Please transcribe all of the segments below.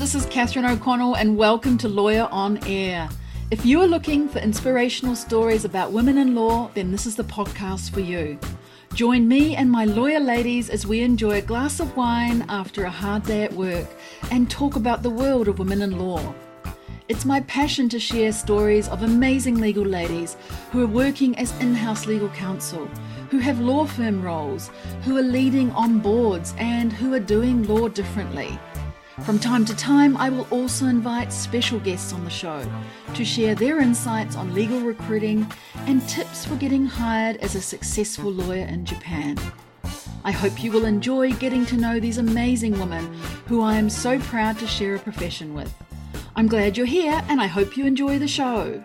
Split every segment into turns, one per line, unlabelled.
this is Catherine O'Connell and welcome to Lawyer on Air. If you are looking for inspirational stories about women in law, then this is the podcast for you. Join me and my lawyer ladies as we enjoy a glass of wine after a hard day at work and talk about the world of women in law. It's my passion to share stories of amazing legal ladies who are working as in-house legal counsel, who have law firm roles, who are leading on boards, and who are doing law differently. From time to time, I will also invite special guests on the show to share their insights on legal recruiting and tips for getting hired as a successful lawyer in Japan. I hope you will enjoy getting to know these amazing women who I am so proud to share a profession with. I'm glad you're here and I hope you enjoy the show.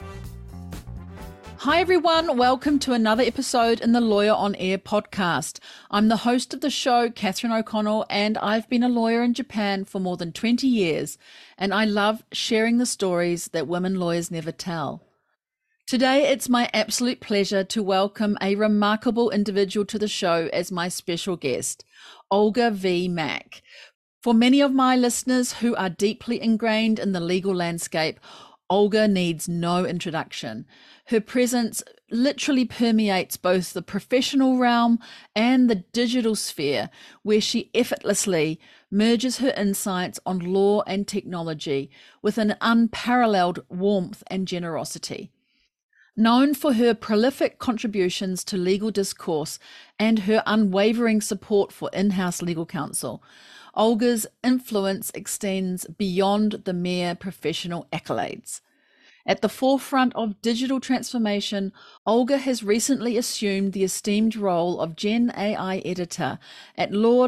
Hi everyone, welcome to another episode in the Lawyer on Air podcast. I'm the host of the show, Catherine O'Connell, and I've been a lawyer in Japan for more than 20 years, and I love sharing the stories that women lawyers never tell. Today, it's my absolute pleasure to welcome a remarkable individual to the show as my special guest, Olga V. Mak. For many of my listeners who are deeply ingrained in the legal landscape, Olga needs no introduction. Her presence literally permeates both the professional realm and the digital sphere, where she effortlessly merges her insights on law and technology with an unparalleled warmth and generosity. Known for her prolific contributions to legal discourse and her unwavering support for in-house legal counsel, Olga's influence extends beyond the mere professional accolades. At the forefront of digital transformation, Olga has recently assumed the esteemed role of Gen AI editor at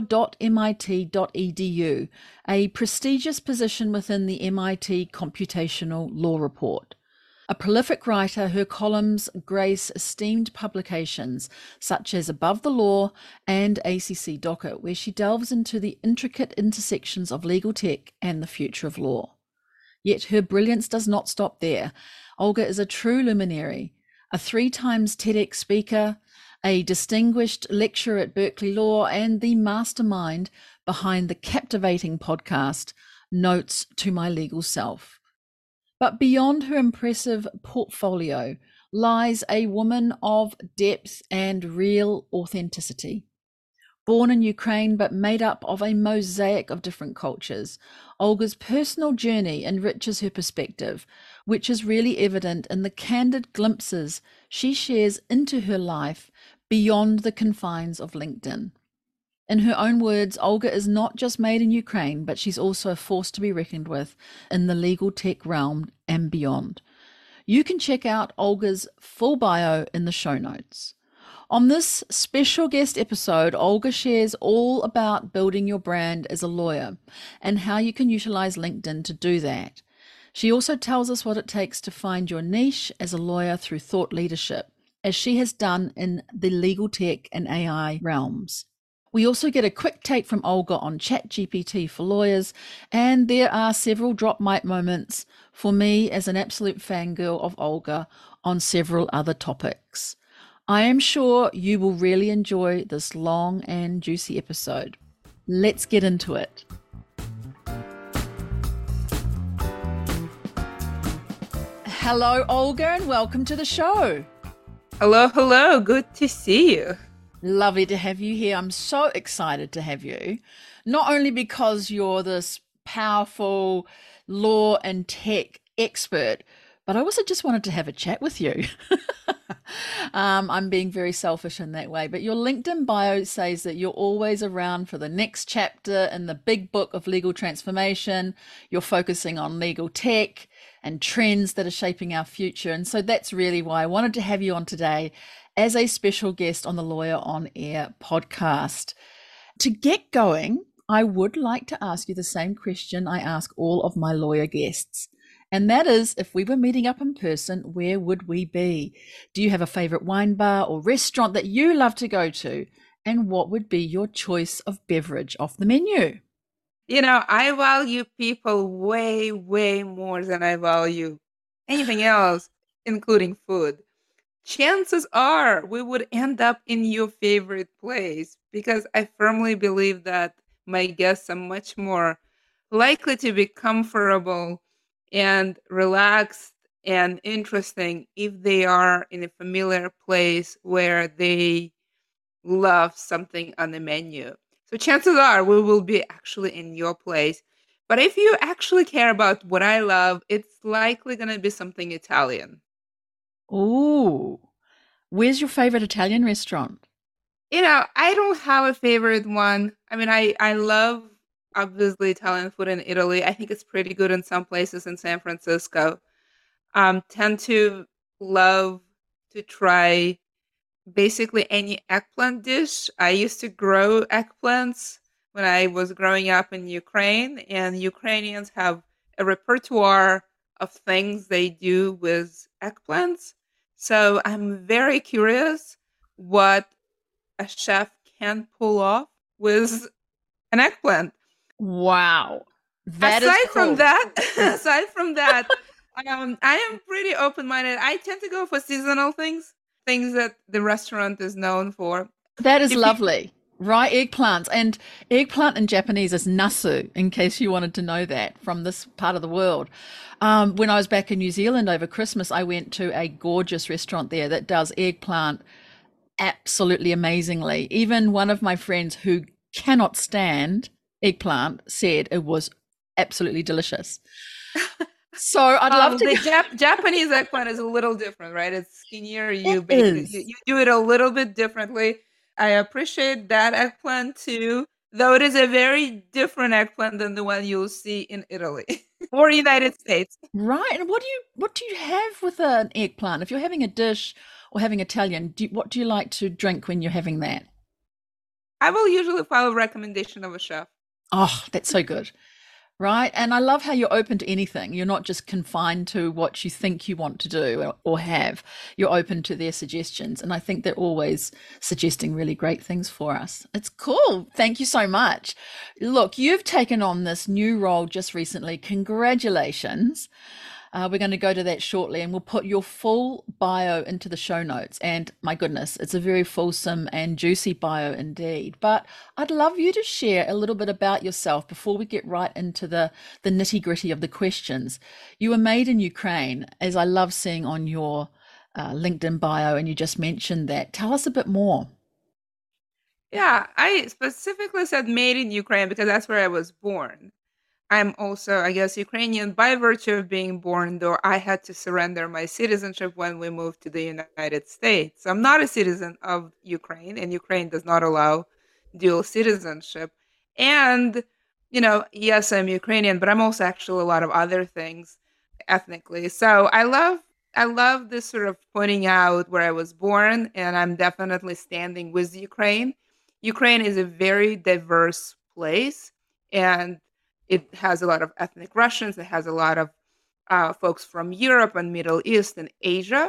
law.mit.edu, a prestigious position within the MIT Computational Law Report. A prolific writer, her columns grace esteemed publications such as Above the Law and ACC Docket, where she delves into the intricate intersections of legal tech and the future of law. Yet her brilliance does not stop there. Olga is a true luminary, a 3 times TEDx speaker, a distinguished lecturer at Berkeley Law, and the mastermind behind the captivating podcast, Notes to My Legal Self. But beyond her impressive portfolio lies a woman of depth and real authenticity. Born in Ukraine but made up of a mosaic of different cultures, Olga's personal journey enriches her perspective, which is really evident in the candid glimpses she shares into her life beyond the confines of LinkedIn. In her own words, Olga is not just made in Ukraine, but she's also a force to be reckoned with in the legal tech realm and beyond. You can check out Olga's full bio in the show notes. On this special guest episode, Olga shares all about building your brand as a lawyer and how you can utilize LinkedIn to do that. She also tells us what it takes to find your niche as a lawyer through thought leadership, as she has done in the legal tech and AI realms. We also get a quick take from Olga on ChatGPT for lawyers, and there are several drop mic moments for me as an absolute fangirl of Olga on several other topics. I am sure you will really enjoy this long and juicy episode. Let's get into it. Hello, Olga, and welcome to the show.
Hello. Good to see you.
Lovely to have you here. I'm so excited to have you, not only because you're this powerful law and tech expert, but I also just wanted to have a chat with you. I'm being very selfish in that way, but your LinkedIn bio says that you're always around for the next chapter in the big book of legal transformation. You're focusing on legal tech and trends that are shaping our future. And so that's really why I wanted to have you on today as a special guest on the Lawyer on Air podcast. To get going, I would like to ask you the same question I ask all of my lawyer guests. And that is, if we were meeting up in person, where would we be? Do you have a favorite wine bar or restaurant that you love to go to? And what would be your choice of beverage off the menu?
You know, I value people way, way more than I value anything else, including food. Chances are we would end up in your favorite place because I firmly believe that my guests are much more likely to be comfortable and relaxed and interesting if they are in a familiar place where they love something on the menu. So chances are we will be actually in your place. But if you actually care about what I love, it's likely going to be something Italian.
Ooh, where's your favorite Italian restaurant?
I don't have a favorite one. I mean, I love obviously Italian food in Italy. I think it's pretty good in some places in San Francisco. Tend to love to try basically any eggplant dish. I used to grow eggplants when I was growing up in Ukraine, and Ukrainians have a repertoire of things they do with eggplants. So I'm very curious what a chef can pull off with an eggplant.
Wow, that is
Aside from
cool.
that, aside from that, I am pretty open-minded. I tend to go for seasonal things that the restaurant is known for.
That is
If you,
lovely. Right, eggplants. And eggplant in Japanese is nasu, in case you wanted to know that from this part of the world. When I was back in New Zealand over Christmas, I went to a gorgeous restaurant there that does eggplant absolutely amazingly. Even one of my friends who cannot stand eggplant said it was absolutely delicious. So I'd love
well,
to
the
go.
Japanese eggplant is a little different, right? It's skinnier.
It
You bake it. You,
is.
you do it a little bit differently. I appreciate that eggplant too, though it is a very different eggplant than the one you'll see in Italy or United States.
Right. And what do you have with an eggplant? If you're having a dish or having Italian, what do you like to drink when you're having that?
I will usually follow recommendation of a chef.
Oh, that's so good. Right. And I love how you're open to anything. You're not just confined to what you think you want to do or have. You're open to their suggestions. And I think they're always suggesting really great things for us. It's cool. Thank you so much. Look, you've taken on this new role just recently. Congratulations. We're going to go to that shortly and we'll put your full bio into the show notes. And my goodness, it's a very fulsome and juicy bio indeed. But I'd love you to share a little bit about yourself before we get right into the nitty gritty of the questions. You were made in Ukraine, as I love seeing on your LinkedIn bio, and you just mentioned that. Tell us a bit more.
Yeah, I specifically said made in Ukraine because that's where I was born. I'm also, I guess, Ukrainian by virtue of being born, though I had to surrender my citizenship when we moved to the United States. I'm not a citizen of Ukraine, and Ukraine does not allow dual citizenship. And, yes, I'm Ukrainian, but I'm also actually a lot of other things ethnically. So I love this sort of pointing out where I was born, and I'm definitely standing with Ukraine. Ukraine is a very diverse place, and it has a lot of ethnic Russians. It has a lot of folks from Europe and Middle East and Asia.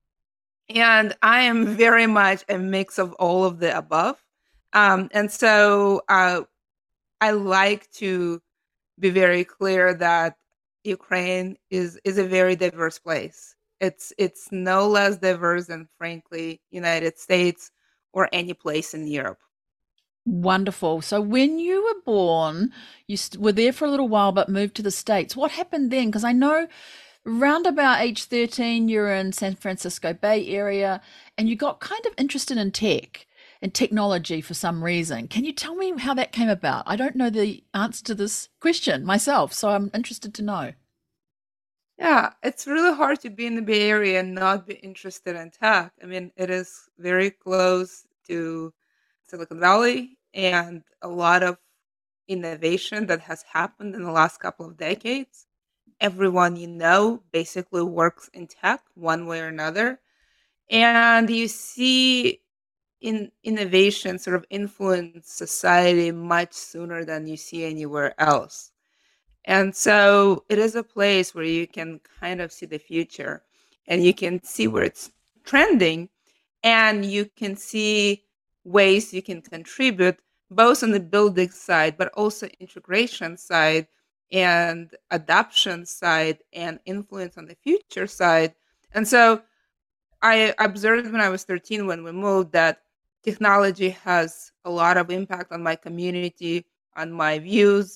And I am very much a mix of all of the above. And so I like to be very clear that Ukraine is a very diverse place. It's no less diverse than, frankly, United States or any place in Europe.
Wonderful. So when you were born, you were there for a little while, but moved to the States. What happened then? Because I know round about age 13, you're in San Francisco Bay Area and you got kind of interested in tech and technology for some reason. Can you tell me how that came about? I don't know the answer to this question myself, so I'm interested to know.
Yeah, it's really hard to be in the Bay Area and not be interested in tech. I mean, it is very close to Silicon Valley and a lot of innovation that has happened in the last couple of decades. Everyone basically works in tech one way or another. And you see in innovation sort of influence society much sooner than you see anywhere else. And so it is a place where you can kind of see the future and you can see where it's trending and you can see ways you can contribute both on the building side, but also integration side and adoption side and influence on the future side. And so I observed when I was 13 when we moved that technology has a lot of impact on my community, on my views,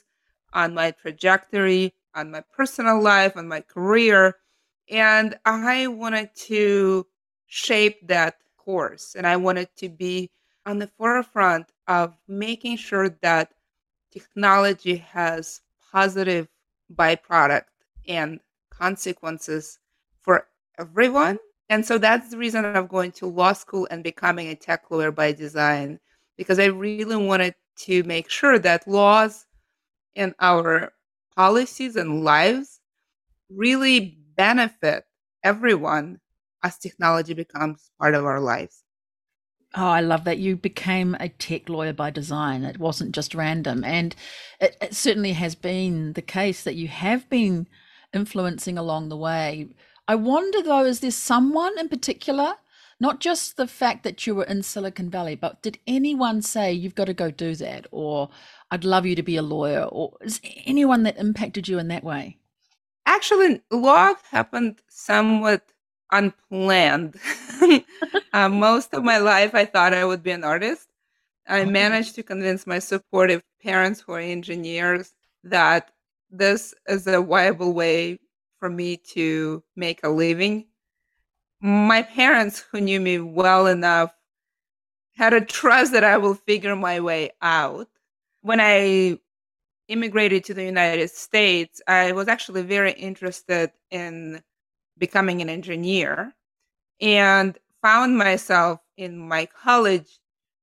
on my trajectory, on my personal life, on my career. And I wanted to shape that course. And I wanted to be on the forefront of making sure that technology has positive byproduct and consequences for everyone. And so that's the reason of going to law school and becoming a tech lawyer by design, because I really wanted to make sure that laws and our policies and lives really benefit everyone as technology becomes part of our lives.
Oh, I love that you became a tech lawyer by design. It wasn't just random. And it certainly has been the case that you have been influencing along the way. I wonder though, is there someone in particular, not just the fact that you were in Silicon Valley, but did anyone say you've got to go do that? Or I'd love you to be a lawyer? Or is anyone that impacted you in that way?
Actually, law happened somewhat unplanned. Most of my life, I thought I would be an artist. I
Oh,
managed to convince my supportive parents, who are engineers, that this is a viable way for me to make a living. My parents, who knew me well enough, had a trust that I will figure my way out. When I immigrated to the United States, I was actually very interested in becoming an engineer and found myself in my college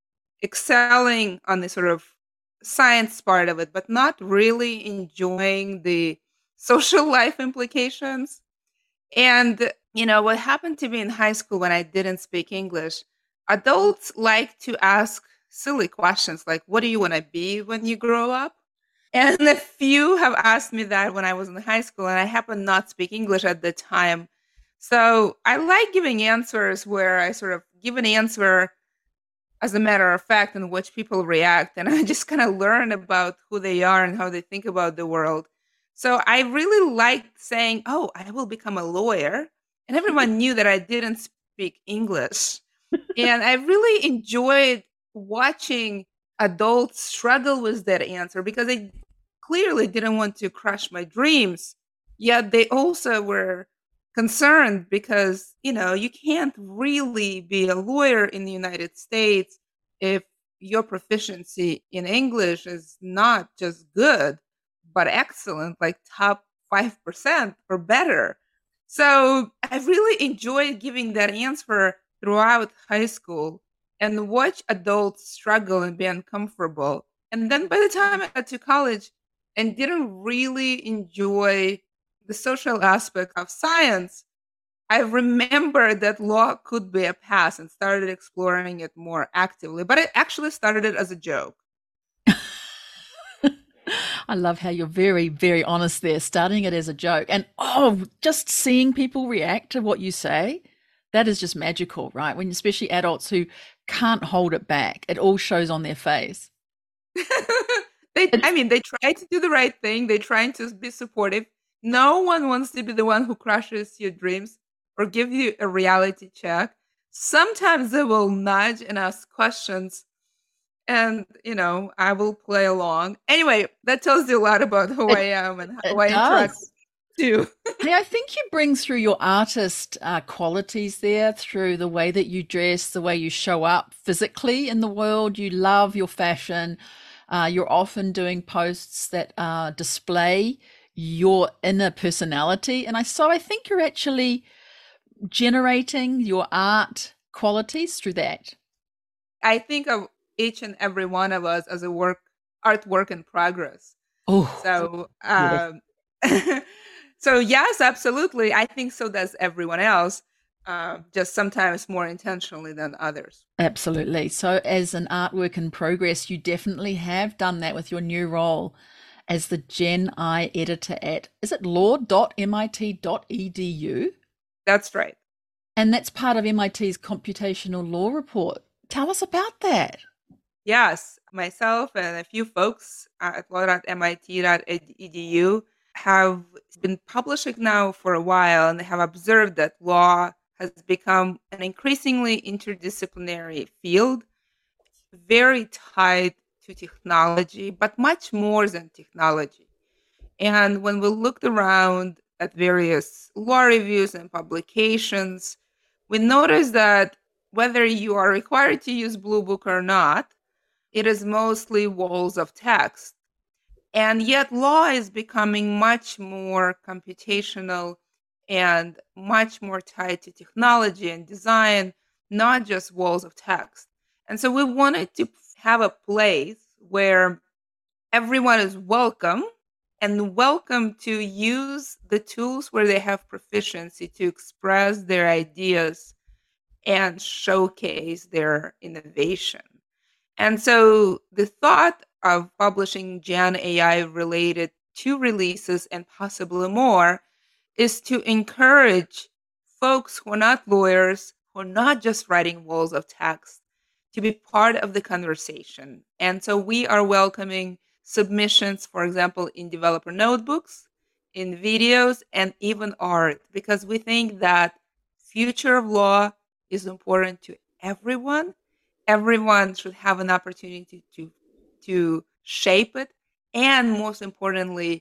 excelling on the sort of science part of it, but not really enjoying the social life implications. And, what happened to me in high school when I didn't speak English, adults like to ask silly questions like, what do you want to be when you grow up? And a few have asked me that when I was in high school, and I happened not speak English at the time. So I like giving answers where I sort of give an answer as a matter of fact in which people react. And I just kind of learn about who they are and how they think about the world. So I really liked saying, oh, I will become a lawyer. And everyone knew that I didn't speak English. And I really enjoyed watching adults struggle with that answer because they clearly didn't want to crush my dreams. Yet they also were concerned because, you can't really be a lawyer in the United States if your proficiency in English is not just good, but excellent, like top 5% or better. So I really enjoyed giving that answer throughout high school and watch adults struggle and be uncomfortable. And then by the time I got to college and didn't really enjoy the social aspect of science, I remembered that law could be a path and started exploring it more actively. But I actually started it as a joke.
I love how you're very, very honest there, starting it as a joke. And oh, just seeing people react to what you say, that is just magical, right? When especially adults who can't hold it back, it all shows on their face.
I
It's
mean, they try to do the right thing. They're trying to be supportive. No one wants to be the one who crushes your dreams or give you a reality check. Sometimes they will nudge and ask questions, and I will play along. Anyway, that tells you a lot about who I
it
am and how
it
I interact
does.
too.
Hey, I think you bring through your artist qualities there, through the way that you dress, the way you show up physically in the world. You love your fashion. You're often doing posts that display your inner personality. And I think you're actually generating your art qualities through that.
I think of each and every one of us as a artwork in progress.
Oh,
So,
yes.
so yes, absolutely. I think so does everyone else, just sometimes more intentionally than others.
Absolutely. So, as an artwork in progress, you definitely have done that with your new role as the Gen I editor at, is it law.mit.edu?
That's right.
And that's part of MIT's computational law report. Tell us about that.
Yes, myself and a few folks at law.mit.edu have been publishing now for a while, and they have observed that law has become an increasingly interdisciplinary field, very tied to technology, but much more than technology. And when we looked around at various law reviews and publications, we noticed that whether you are required to use Blue Book or not, it is mostly walls of text. And yet, law is becoming much more computational and much more tied to technology and design, not just walls of text. And so, we wanted to have a place where everyone is welcome and welcome to use the tools where they have proficiency to express their ideas and showcase their innovation. And so the thought of publishing Gen AI related to releases and possibly more is to encourage folks who are not lawyers, who are not just writing walls of text, to be part of the conversation. And so we are welcoming submissions, for example, in developer notebooks, in videos, and even art, because we think that future of law is important to everyone. Everyone should have an opportunity to shape it. And most importantly,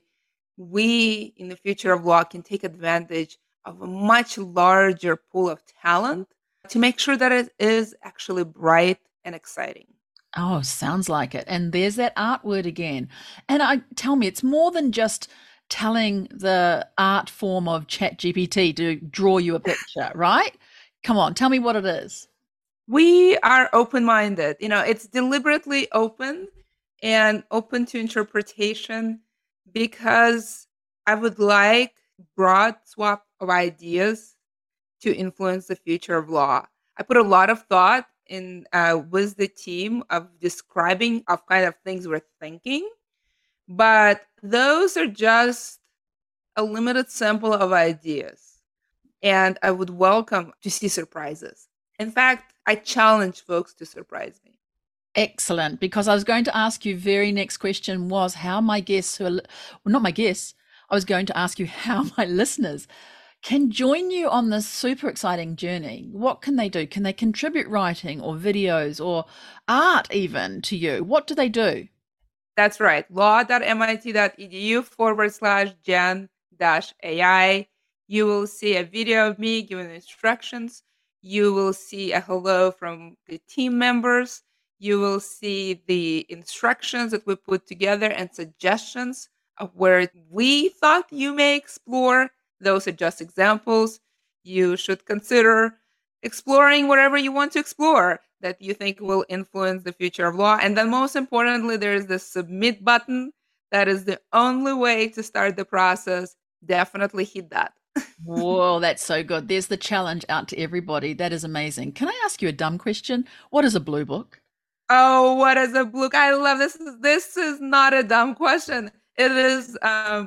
we in the future of law can take advantage of a much larger pool of talent to make sure that it is actually bright and exciting.
Oh, sounds like it. And there's that art word again. And tell me, it's more than just telling the art form of ChatGPT to draw you a picture, right? Come on, tell me what it is.
We are open minded. It's deliberately open and open to interpretation because I would like broad swap of ideas to influence the future of law. I put a lot of thought in with the team of describing of kind of things we're thinking, but those are just a limited sample of ideas, and I would welcome to see surprises. In fact, I challenge folks to surprise me.
Excellent, because I was going to ask you, very next question was how my guests well, not my guests, I was going to ask you how my listeners can join you on this super exciting journey. What can they do? Can they contribute writing or videos or art even to you? What do they do?
That's right. law.mit.edu/gen-AI. You will see a video of me giving instructions. You will see a hello from the team members. You will see the instructions that we put together and suggestions of where we thought you may explore. Those are just examples. You should consider exploring whatever you want to explore that you think will influence the future of law. And then, most importantly, there is the submit button. That is the only way to start the process. Definitely hit that.
Whoa, that's so good. There's the challenge out to everybody. That is amazing. Can I ask you a dumb question? What is a blue book?
Oh, what is a blue? I love this. This is not a dumb question. It is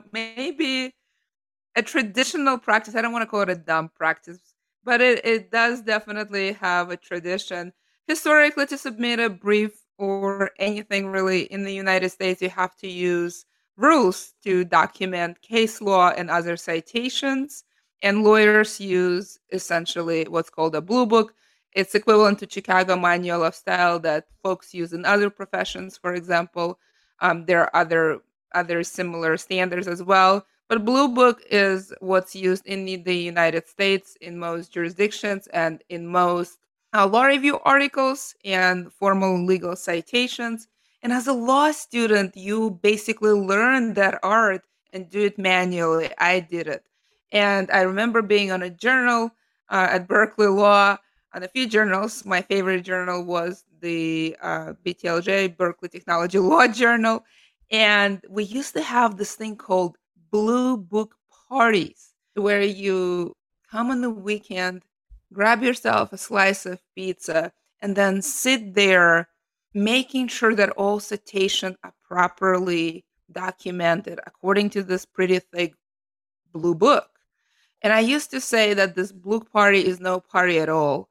maybe a traditional practice. I don't want to call it a dumb practice, but it does definitely have a tradition. Historically, to submit a brief or anything really in the United States, you have to use rules to document case law and other citations. And lawyers use essentially what's called a blue book. It's equivalent to Chicago Manual of Style that folks use in other professions, for example. There are other similar standards as well. But Blue Book is what's used in the United States in most jurisdictions and in most law review articles and formal legal citations. And as a law student, you basically learn that art and do it manually. I did it. And I remember being on a journal at Berkeley Law, on a few journals. My favorite journal was the BTLJ, Berkeley Technology Law Journal. And we used to have this thing called blue book parties where you come on the weekend, grab yourself a slice of pizza, and then sit there making sure that all citations are properly documented according to this pretty thick blue book. And I used to say that this blue party is no party at all.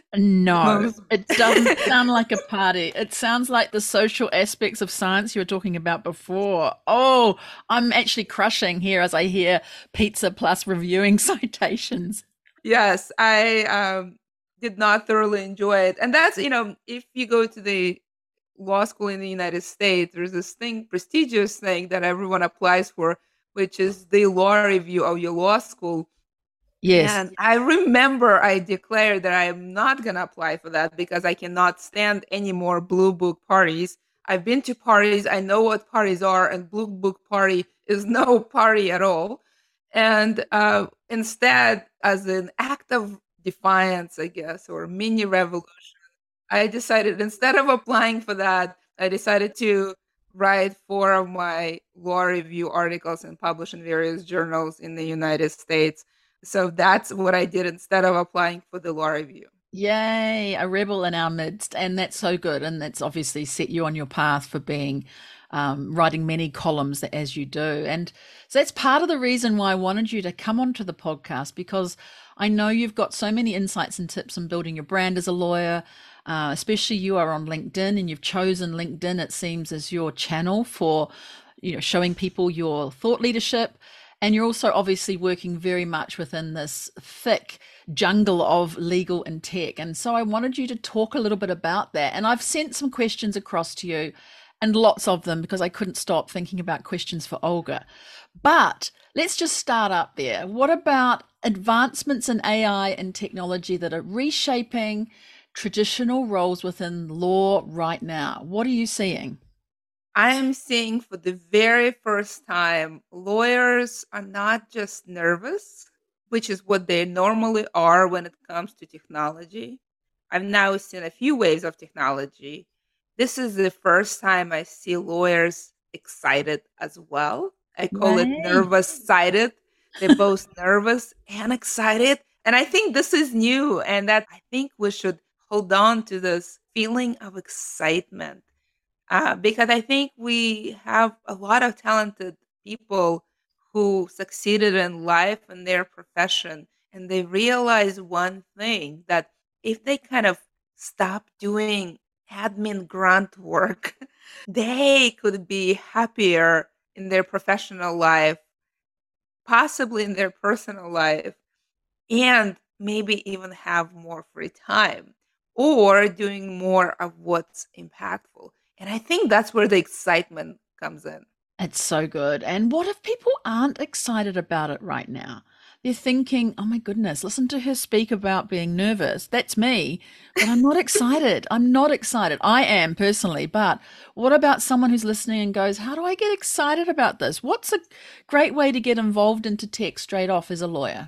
No,
Most
it doesn't sound like a party. It sounds like the social aspects of science you were talking about before. Oh, I'm actually crushing here as I hear pizza plus reviewing citations.
Yes, I did not thoroughly enjoy it. And that's, if you go to the law school in the United States, there's this thing, prestigious thing that everyone applies for which is the law review of your law school.
Yes.
And I remember I declared that I am not going to apply for that because I cannot stand any more Blue Book parties. I've been to parties, I know what parties are, and Blue Book party is no party at all. And instead, as an act of defiance, I guess, or mini revolution, I decided instead of applying for that, I decided to write 4 of my law review articles and publish in various journals in the United States. So that's what I did instead of applying for the law review.
Yay, a rebel in our midst. And that's so good. And that's obviously set you on your path for being writing many columns as you do. And so that's part of the reason why I wanted you to come onto the podcast, because I know you've got so many insights and tips on building your brand as a lawyer. Especially you are on LinkedIn, and you've chosen LinkedIn, it seems, as your channel for, showing people your thought leadership. And you're also obviously working very much within this thick jungle of legal and tech. And so I wanted you to talk a little bit about that. And I've sent some questions across to you, and lots of them, because I couldn't stop thinking about questions for Olga. But let's just start up there. What about advancements in AI and technology that are reshaping traditional roles within law right now? What are you seeing?
I am seeing for the very first time lawyers are not just nervous, which is what they normally are when it comes to technology. I've now seen a few waves of technology. This is the first time I see lawyers excited as well. I call it
Yay.
nervous sighted. They're both nervous and excited. And I think this is new, and that I think we should hold on to this feeling of excitement because I think we have a lot of talented people who succeeded in life and their profession, and they realize one thing, that if they kind of stop doing admin grunt work, they could be happier in their professional life, possibly in their personal life, and maybe even have more free time or doing more of what's impactful. And I think that's where the excitement comes in.
It's so good. And what if people aren't excited about it right now? They're thinking, oh my goodness, listen to her speak about being nervous. That's me, but I'm not excited. I'm not excited. I am personally, but what about someone who's listening and goes, how do I get excited about this? What's a great way to get involved into tech straight off as a lawyer?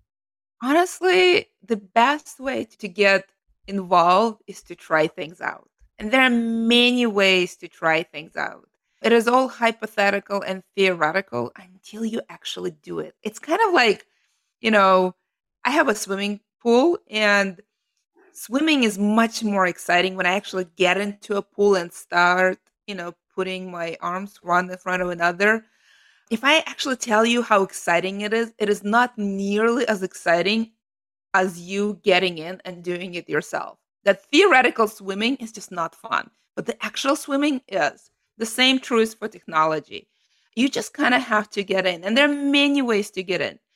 Honestly, the best way to get involved is to try things out. And there are many ways to try things out. It is all hypothetical and theoretical until you actually do it. It's kind of like, you know, I have a swimming pool, and swimming is much more exciting when I actually get into a pool and start, putting my arms one in front of another. If I actually tell you how exciting it is not nearly as exciting as you getting in and doing it yourself. That theoretical swimming is just not fun, but the actual swimming is. The same true is for technology. You just kind of have to get in, and there are many ways to get in.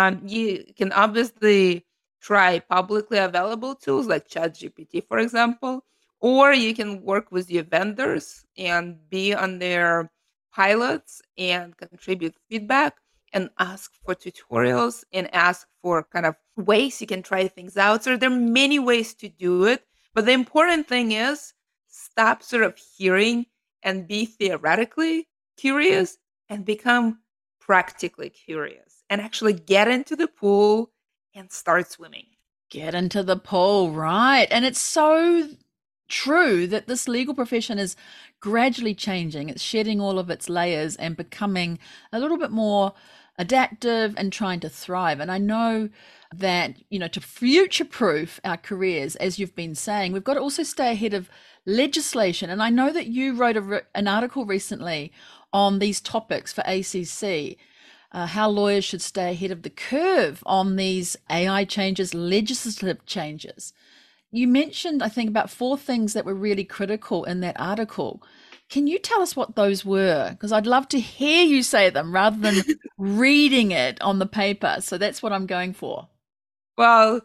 You can obviously try publicly available tools like ChatGPT, for example, or you can work with your vendors and be on their pilots and contribute feedback and ask for tutorials and ask for kind of ways you can try things out. So there are many ways to do it. But the important thing is stop sort of hearing and be theoretically curious and become practically curious and actually get into the pool and start swimming.
Get into the pool, right? And it's so true that this legal profession is gradually changing. It's shedding all of its layers and becoming a little bit more adaptive and trying to thrive. And I know that, to future proof our careers, as you've been saying, we've got to also stay ahead of legislation. And I know that you wrote an article recently on these topics for ACC. How lawyers should stay ahead of the curve on these AI changes, legislative changes. You mentioned, I think, about 4 things that were really critical in that article. Can you tell us what those were? Because I'd love to hear you say them rather than reading it on the paper. So that's what I'm going for.
Well,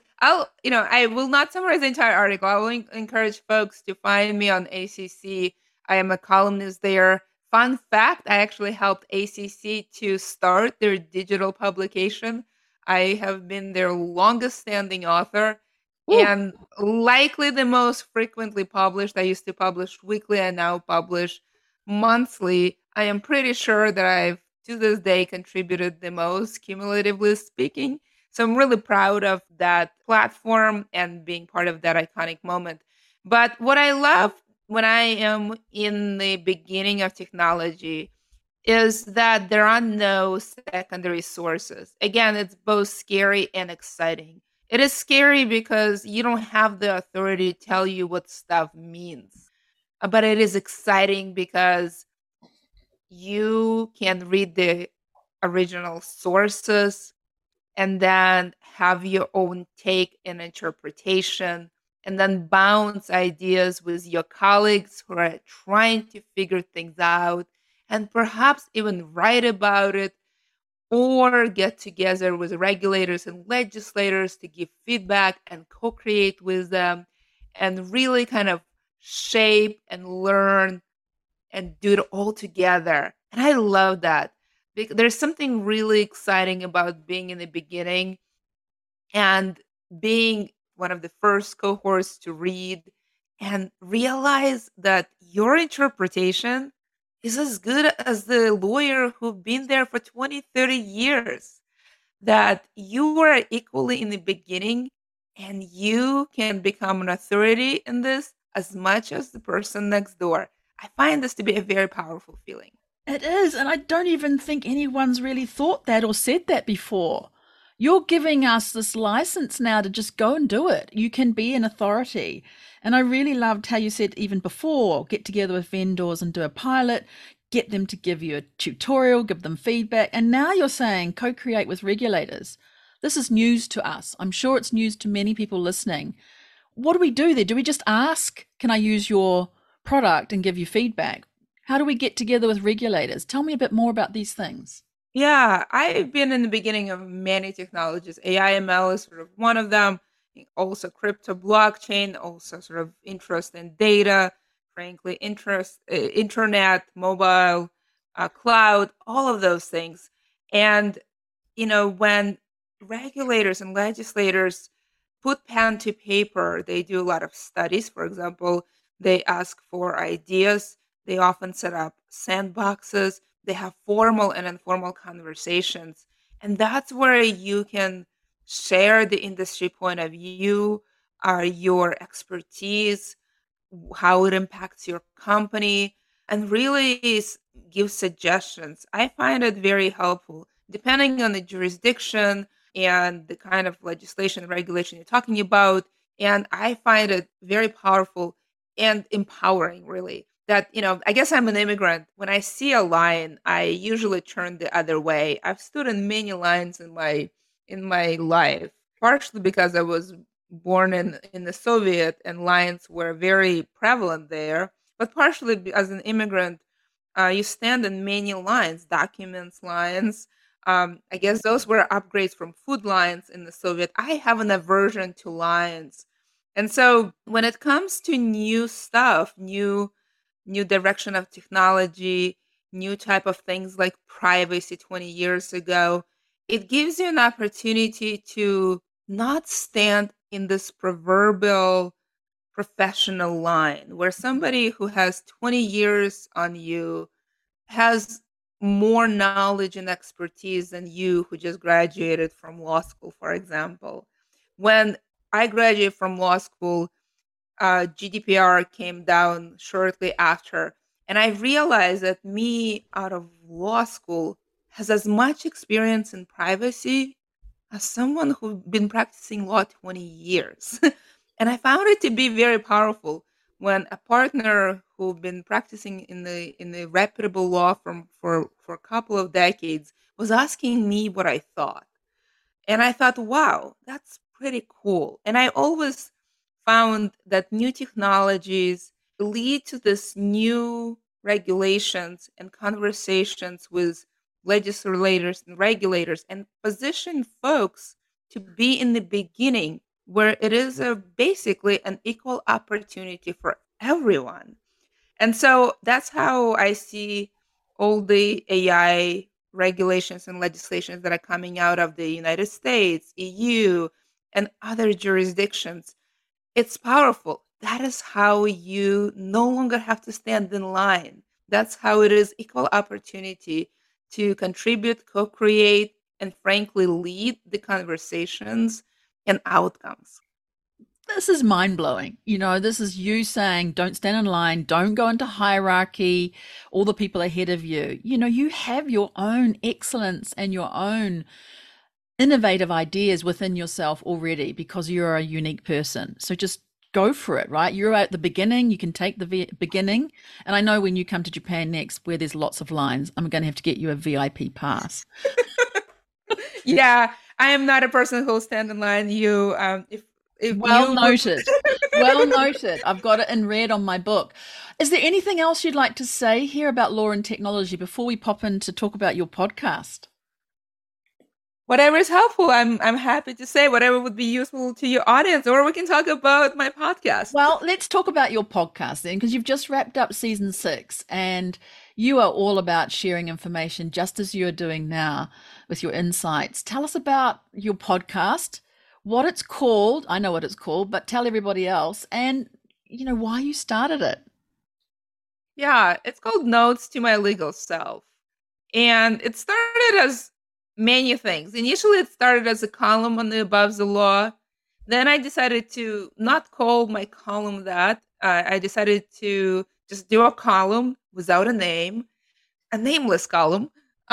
I will not summarize the entire article. I will encourage folks to find me on ACC. I am a columnist there. Fun fact, I actually helped ACC to start their digital publication. I have been their longest standing author
Woo.
and likely the most frequently published. I used to publish weekly, I now publish monthly. I am pretty sure that I've to this day contributed the most, cumulatively speaking. So I'm really proud of that platform and being part of that iconic moment. But what I love when I am in the beginning of technology is that there are no secondary sources. Again, it's both scary and exciting. It is scary because you don't have the authority to tell you what stuff means. But it is exciting because you can read the original sources and then have your own take and interpretation, and then bounce ideas with your colleagues who are trying to figure things out, and perhaps even write about it or get together with regulators and legislators to give feedback and co create with them and really kind of shape and learn and do it all together. And I love that. There's something really exciting about being in the beginning and being one of the first cohorts to read and realize that your interpretation is as good as the lawyer who's been there for 20, 30 years, that you are equally in the beginning and you can become an authority in this as much as the person next door. I find this to be a very powerful feeling.
It is, and I don't even think anyone's really thought that or said that before. You're giving us this license now to just go and do it. You can be an authority. And I really loved how you said, even before, get together with vendors and do a pilot, get them to give you a tutorial, give them feedback. And now you're saying co create with regulators. This is news to us. I'm sure it's news to many people listening. What do we do there? Do we just ask, can I use your product and give you feedback? How do we get together with regulators? Tell me a bit more about these things.
Yeah, I've been in the beginning of many technologies. AI/ML is sort of one of them. Also, crypto, blockchain, also sort of interest in data, frankly, internet, mobile, cloud, all of those things. And when regulators and legislators put pen to paper, they do a lot of studies. For example, they ask for ideas. They often set up sandboxes. They have formal and informal conversations. And that's where you can share the industry point of view, your expertise, how it impacts your company, and really give suggestions. I find it very helpful, depending on the jurisdiction and the kind of legislation and regulation you're talking about. And I find it very powerful and empowering, really. That, I guess I'm an immigrant. When I see a line, I usually turn the other way. I've stood in many lines in my life, partially because I was born in the Soviet and lines were very prevalent there, but partially as an immigrant, you stand in many lines, documents lines. I guess those were upgrades from food lines in the Soviet. I have an aversion to lines. And so when it comes to new stuff, new direction of technology, new type of things like privacy 20 years ago, it gives you an opportunity to not stand in this proverbial professional line where somebody who has 20 years on you has more knowledge and expertise than you who just graduated from law school, for example. When I graduated from law school, GDPR came down shortly after. And I realized that me out of law school has as much experience in privacy as someone who's been practicing law 20 years. And I found it to be very powerful when a partner who'd been practicing in the reputable law for a couple of decades was asking me what I thought. And I thought, wow, that's pretty cool. And I always found that new technologies lead to this new regulations and conversations with legislators and regulators and position folks to be in the beginning where it is basically an equal opportunity for everyone. And so that's how I see all the AI regulations and legislations that are coming out of the United States, EU, and other jurisdictions. It's powerful. That is how you no longer have to stand in line. That's how it is equal opportunity to contribute, co create, and frankly, lead the conversations and outcomes.
This is mind blowing. This is you saying, don't stand in line, don't go into hierarchy, all the people ahead of you. You have your own excellence and your own innovative ideas within yourself already because you're a unique person. So just go for it, right? You're at the beginning. You can take the beginning. And I know when you come to Japan next, where there's lots of lines, I'm going to have to get you a VIP pass.
Yeah, I am not a person who'll stand in line. If
Well
you
noted. Well noted. I've got it in red on my book. Is there anything else you'd like to say here about law and technology before we pop in to talk about your podcast?
whatever is helpful, I'm happy to say whatever would be useful to your audience, or we can talk about my podcast.
Well, let's talk about your podcast then, because you've just wrapped up season 6 and you are all about sharing information just as you're doing now with your insights. Tell us about your podcast, what it's called. I know what it's called, but tell everybody else and why you started it.
Yeah, it's called Notes to My Legal Self. And it started as many things. Initially, it started as a column on the Above the Law. Then I decided to not call my column that. I decided to just do a column without a nameless column,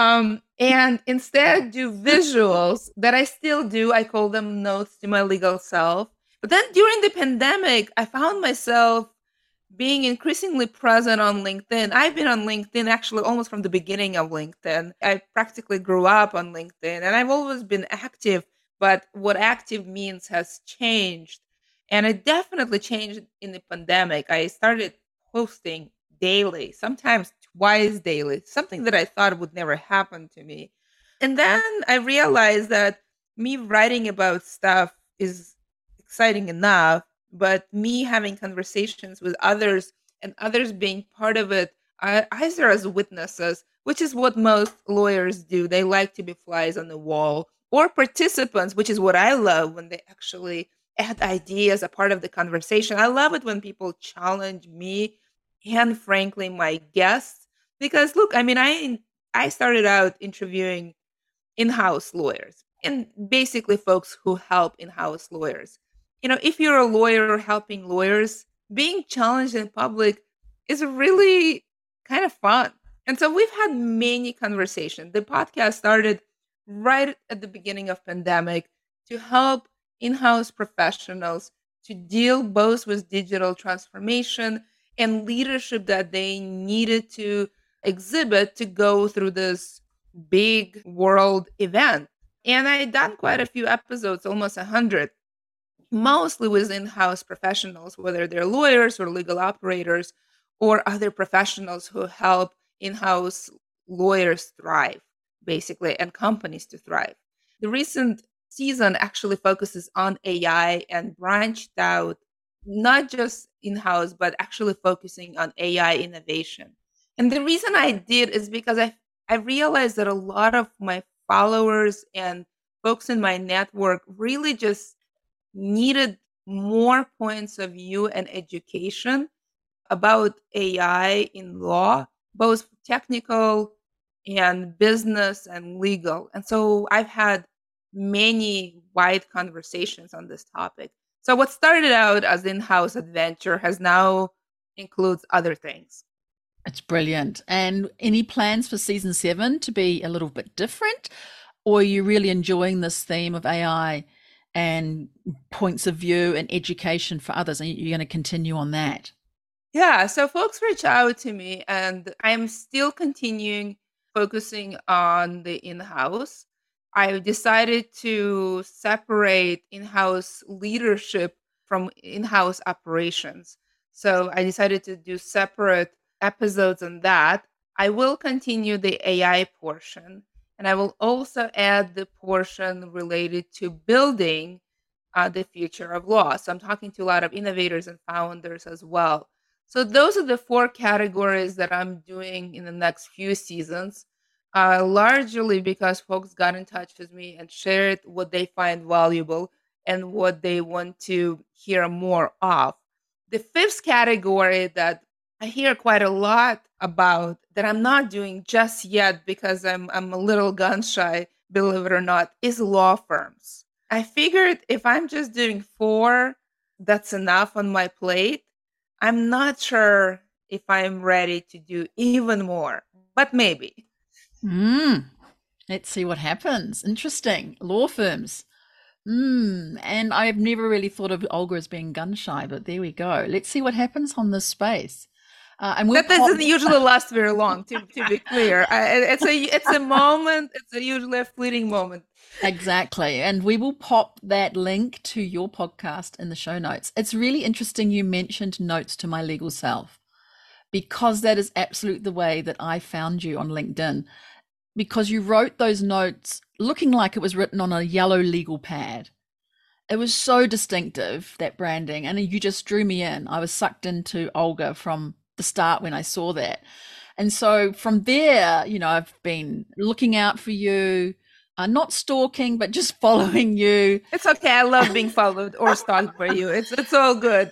and instead do visuals that I still do. I call them Notes to My Legal Self. But then during the pandemic, I found myself being increasingly present on LinkedIn. I've been on LinkedIn actually almost from the beginning of LinkedIn. I practically grew up on LinkedIn and I've always been active, but what active means has changed. And it definitely changed in the pandemic. I started posting daily, sometimes twice daily, something that I thought would never happen to me. And then I realized that me writing about stuff is exciting enough, but me having conversations with others and others being part of it, either as witnesses, which is what most lawyers do. They like to be flies on the wall, or participants, which is what I love when they actually add ideas, a part of the conversation. I love it when people challenge me and frankly my guests. Because look, I mean, I started out interviewing in-house lawyers and basically folks who help in-house lawyers. If you're a lawyer helping lawyers, being challenged in public is really kind of fun. And so we've had many conversations. The podcast started right at the beginning of pandemic to help in-house professionals to deal both with digital transformation and leadership that they needed to exhibit to go through this big world event. And I had done quite a few episodes, almost 100, mostly with in-house professionals, whether they're lawyers or legal operators or other professionals who help in-house lawyers thrive, basically, and companies to thrive. The recent season actually focuses on AI and branched out, not just in-house, but actually focusing on AI innovation. And the reason I did is because I realized that a lot of my followers and folks in my network really just needed more points of view and education about AI in law, both technical and business and legal. And so I've had many wide conversations on this topic. So what started out as in-house adventure has now includes other things.
It's brilliant. And any plans for season 7 to be a little bit different? Or are you really enjoying this theme of AI and points of view and education for others? And you're going to continue on that?
Yeah, so folks reach out to me, and I'm still continuing focusing on the in-house. I decided to separate in-house leadership from in-house operations. So I decided to do separate episodes on that. I will continue the AI portion, and I will also add the portion related to building the future of law. So I'm talking to a lot of innovators and founders as well. So those are the four categories that I'm doing in the next few seasons, largely because folks got in touch with me and shared what they find valuable and what they want to hear more of. The fifth category that I hear quite a lot about that I'm not doing just yet because I'm a little gun shy, believe it or not, is law firms. I figured if I'm just doing four, that's enough on my plate. I'm not sure if I'm ready to do even more, but maybe.
Let's see what happens. Interesting. Law firms. And I've never really thought of Olga as being gun shy, but there we go. Let's see what happens on this space. And we'll
That
pop.
doesn't usually last very long, to be clear. It's a moment. It's usually a fleeting moment.
Exactly. And we will pop that link to your podcast in the show notes. It's really interesting you mentioned notes to my legal self, because that is absolutely the way that I found you on LinkedIn, because you wrote those notes looking like it was written on a yellow legal pad. It was so distinctive, that branding, and you just drew me in. I was sucked into Olga from the start when I saw that. And so from there, I've been looking out for you, not stalking, but just following you.
It's okay. I love being followed or stalked by you. It's all good.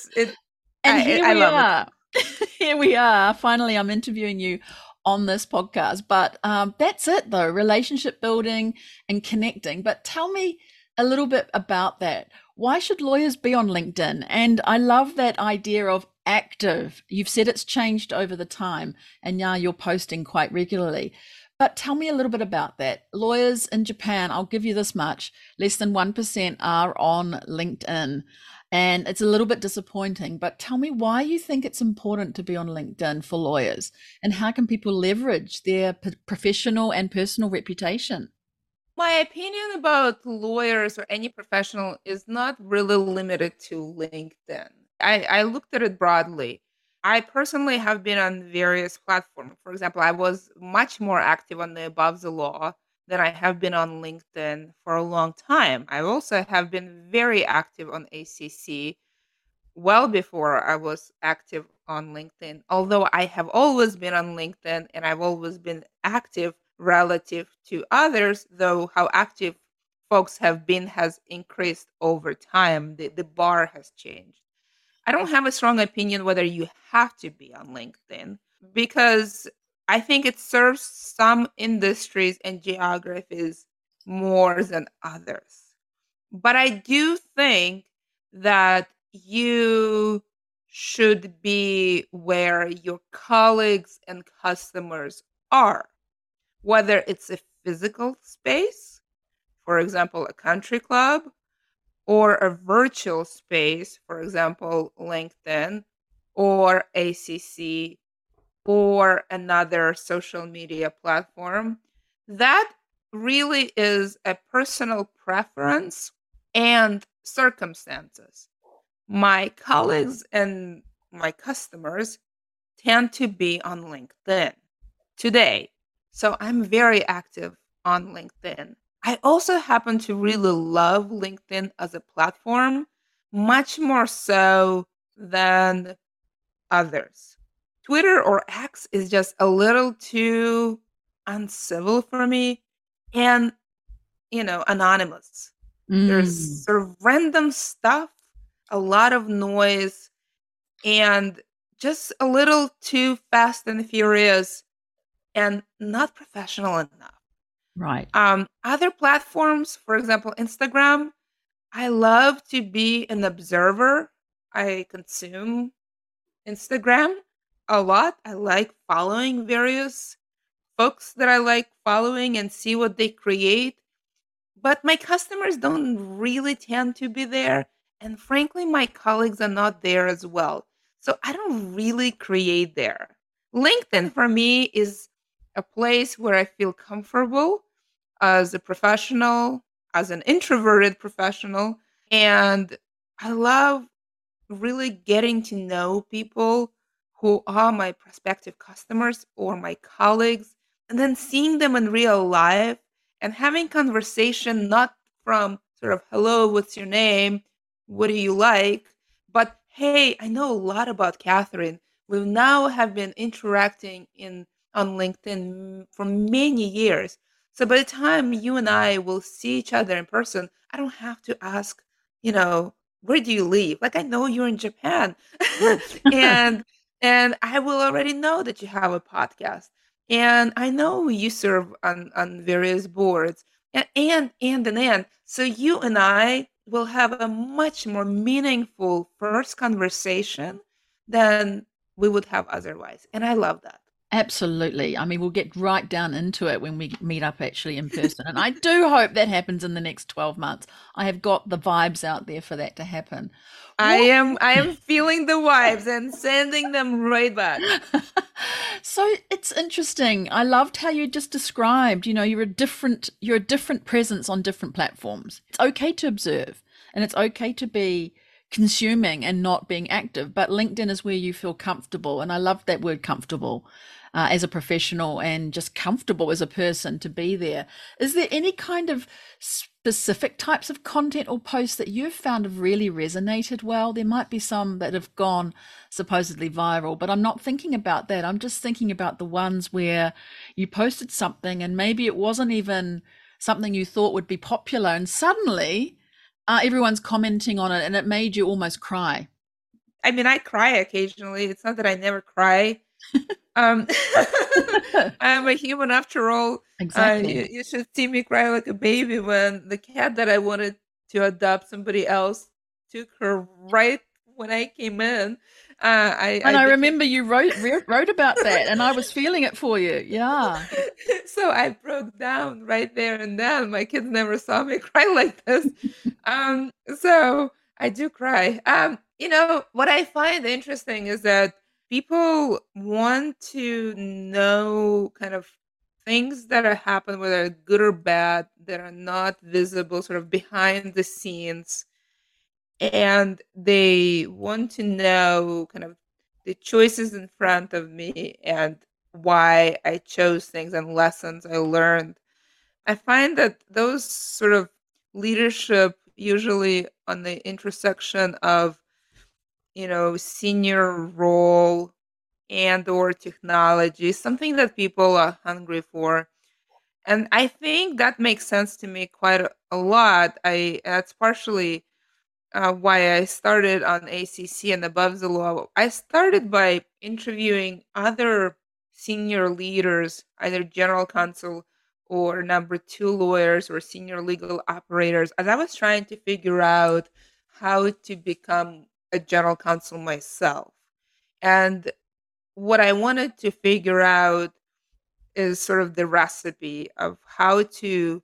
And here
I
we
love it.
are. Here we are. Finally, I'm interviewing you on this podcast. But that's it, though, relationship building and connecting. But tell me a little bit about that. Why should lawyers be on LinkedIn? And I love that idea of active. You've said it's changed over the time, and now you're posting quite regularly. But tell me a little bit about that. Lawyers in Japan, I'll give you this much, less than 1% are on LinkedIn. And it's a little bit disappointing, but tell me why you think it's important to be on LinkedIn for lawyers, and how can people leverage their professional and personal reputation?
My opinion about lawyers or any professional is not really limited to LinkedIn. I looked at it broadly. I personally have been on various platforms. For example, I was much more active on the Above the Law than I have been on LinkedIn for a long time. I also have been very active on ACC well before I was active on LinkedIn. Although I have always been on LinkedIn and I've always been active relative to others, though how active folks have been has increased over time. The bar has changed. I don't have a strong opinion whether you have to be on LinkedIn because I think it serves some industries and geographies more than others. But I do think that you should be where your colleagues and customers are, whether it's a physical space, for example, a country club, or a virtual space, for example, LinkedIn or ACC or another social media platform. That really is a personal preference and circumstances. My colleagues and my customers tend to be on LinkedIn today. So I'm very active on LinkedIn. I also happen to really love LinkedIn as a platform, much more so than others. Twitter or X is just a little too uncivil for me and, anonymous. There's
Mm,
sort of random stuff, a lot of noise, and just a little too fast and furious and not professional enough.
right.
Other platforms, for example, Instagram, I love to be an observer. I consume Instagram a lot. I like following various folks that I like following and see what they create. But my customers don't really tend to be there. And frankly, my colleagues are not there as well. So I don't really create there. LinkedIn for me is a place where I feel comfortable as a professional, as an introverted professional. And I love really getting to know people who are my prospective customers or my colleagues, and then seeing them in real life and having conversation not from sort of hello, what's your name, what do you like, but hey, I know a lot about Catherine. We now have been interacting in on LinkedIn for many years. So by the time you and I will see each other in person, I don't have to ask, you know, where do you live? Like I know you're in Japan. and and I will already know that you have a podcast. And I know you serve on various boards and. So you and I will have a much more meaningful first conversation than we would have otherwise. And I love that.
Absolutely. I mean, we'll get right down into it when we meet up actually in person. And I do hope that happens in the next 12 months. I have got the vibes out there for that to happen. What?
I am feeling the vibes and sending them right back.
So it's interesting. I loved how you just described, you're a different presence on different platforms. It's okay to observe and it's okay to be consuming and not being active, but LinkedIn is where you feel comfortable. And I love that word comfortable. As a professional and just comfortable as a person to be there. Is there any kind of specific types of content or posts that you've found have really resonated well? There might be some that have gone supposedly viral, but I'm not thinking about that. I'm just thinking about the ones where you posted something and maybe it wasn't even something you thought would be popular, and suddenly everyone's commenting on it and it made you almost cry.
I mean, I cry occasionally. It's not that I never cry. Um, I'm a human after all.
Exactly.
You should see me cry like a baby when the cat that I wanted to adopt, somebody else took her right when I came in.
And
I
I
became
remember you wrote about that, and I was feeling it for you. Yeah.
so I broke down right there and then. My kids never saw me cry like this. So I do cry. What I find interesting is that people want to know kind of things that are happening, whether good or bad, that are not visible, sort of behind the scenes, and they want to know kind of the choices in front of me and why I chose things and lessons I learned. I find that those sort of leadership usually on the intersection of, senior role and or technology, something that people are hungry for. And I think that makes sense to me quite a lot. I That's partially why I started on ACC and Above the Law. I started by interviewing other senior leaders, either general counsel or number two lawyers or senior legal operators, as I was trying to figure out how to become a general counsel myself. And what I wanted to figure out is sort of the recipe of how to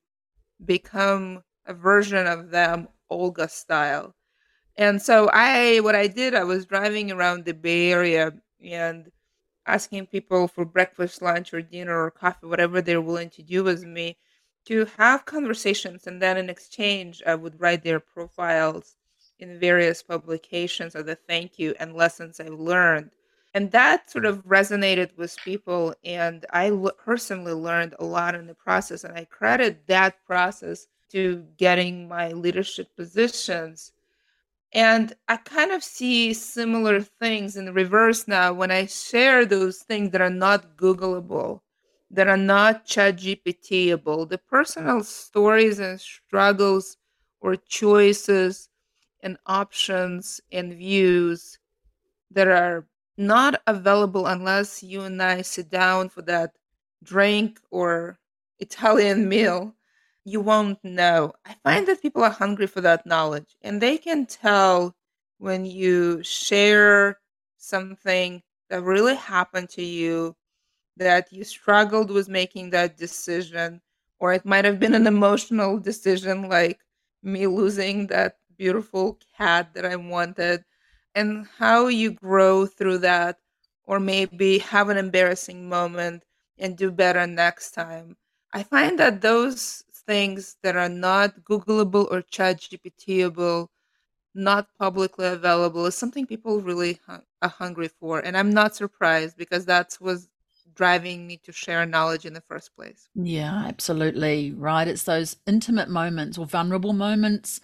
become a version of them, Olga style. And so what I did, I was driving around the Bay Area and asking people for breakfast, lunch, or dinner, or coffee, whatever they're willing to do with me, to have conversations. And then in exchange, I would write their profiles in various publications of the thank you and lessons I've learned. And that sort of resonated with people. And personally learned a lot in the process. And I credit that process to getting my leadership positions. And I kind of see similar things in reverse now when I share those things that are not Googleable, that are not ChatGPTable, the personal stories and struggles or choices and options and views that are not available unless you and I sit down for that drink or Italian meal. You won't know. I find that people are hungry for that knowledge and they can tell when you share something that really happened to you, that you struggled with making that decision, or it might have been an emotional decision like me losing that beautiful cat that I wanted, and how you grow through that, or maybe have an embarrassing moment and do better next time. I find that those things that are not Googleable or ChatGPTable, not publicly available, is something people really are hungry for. And I'm not surprised because that's was driving me to share knowledge in the first place.
Yeah, absolutely. Right. It's those intimate moments or vulnerable moments,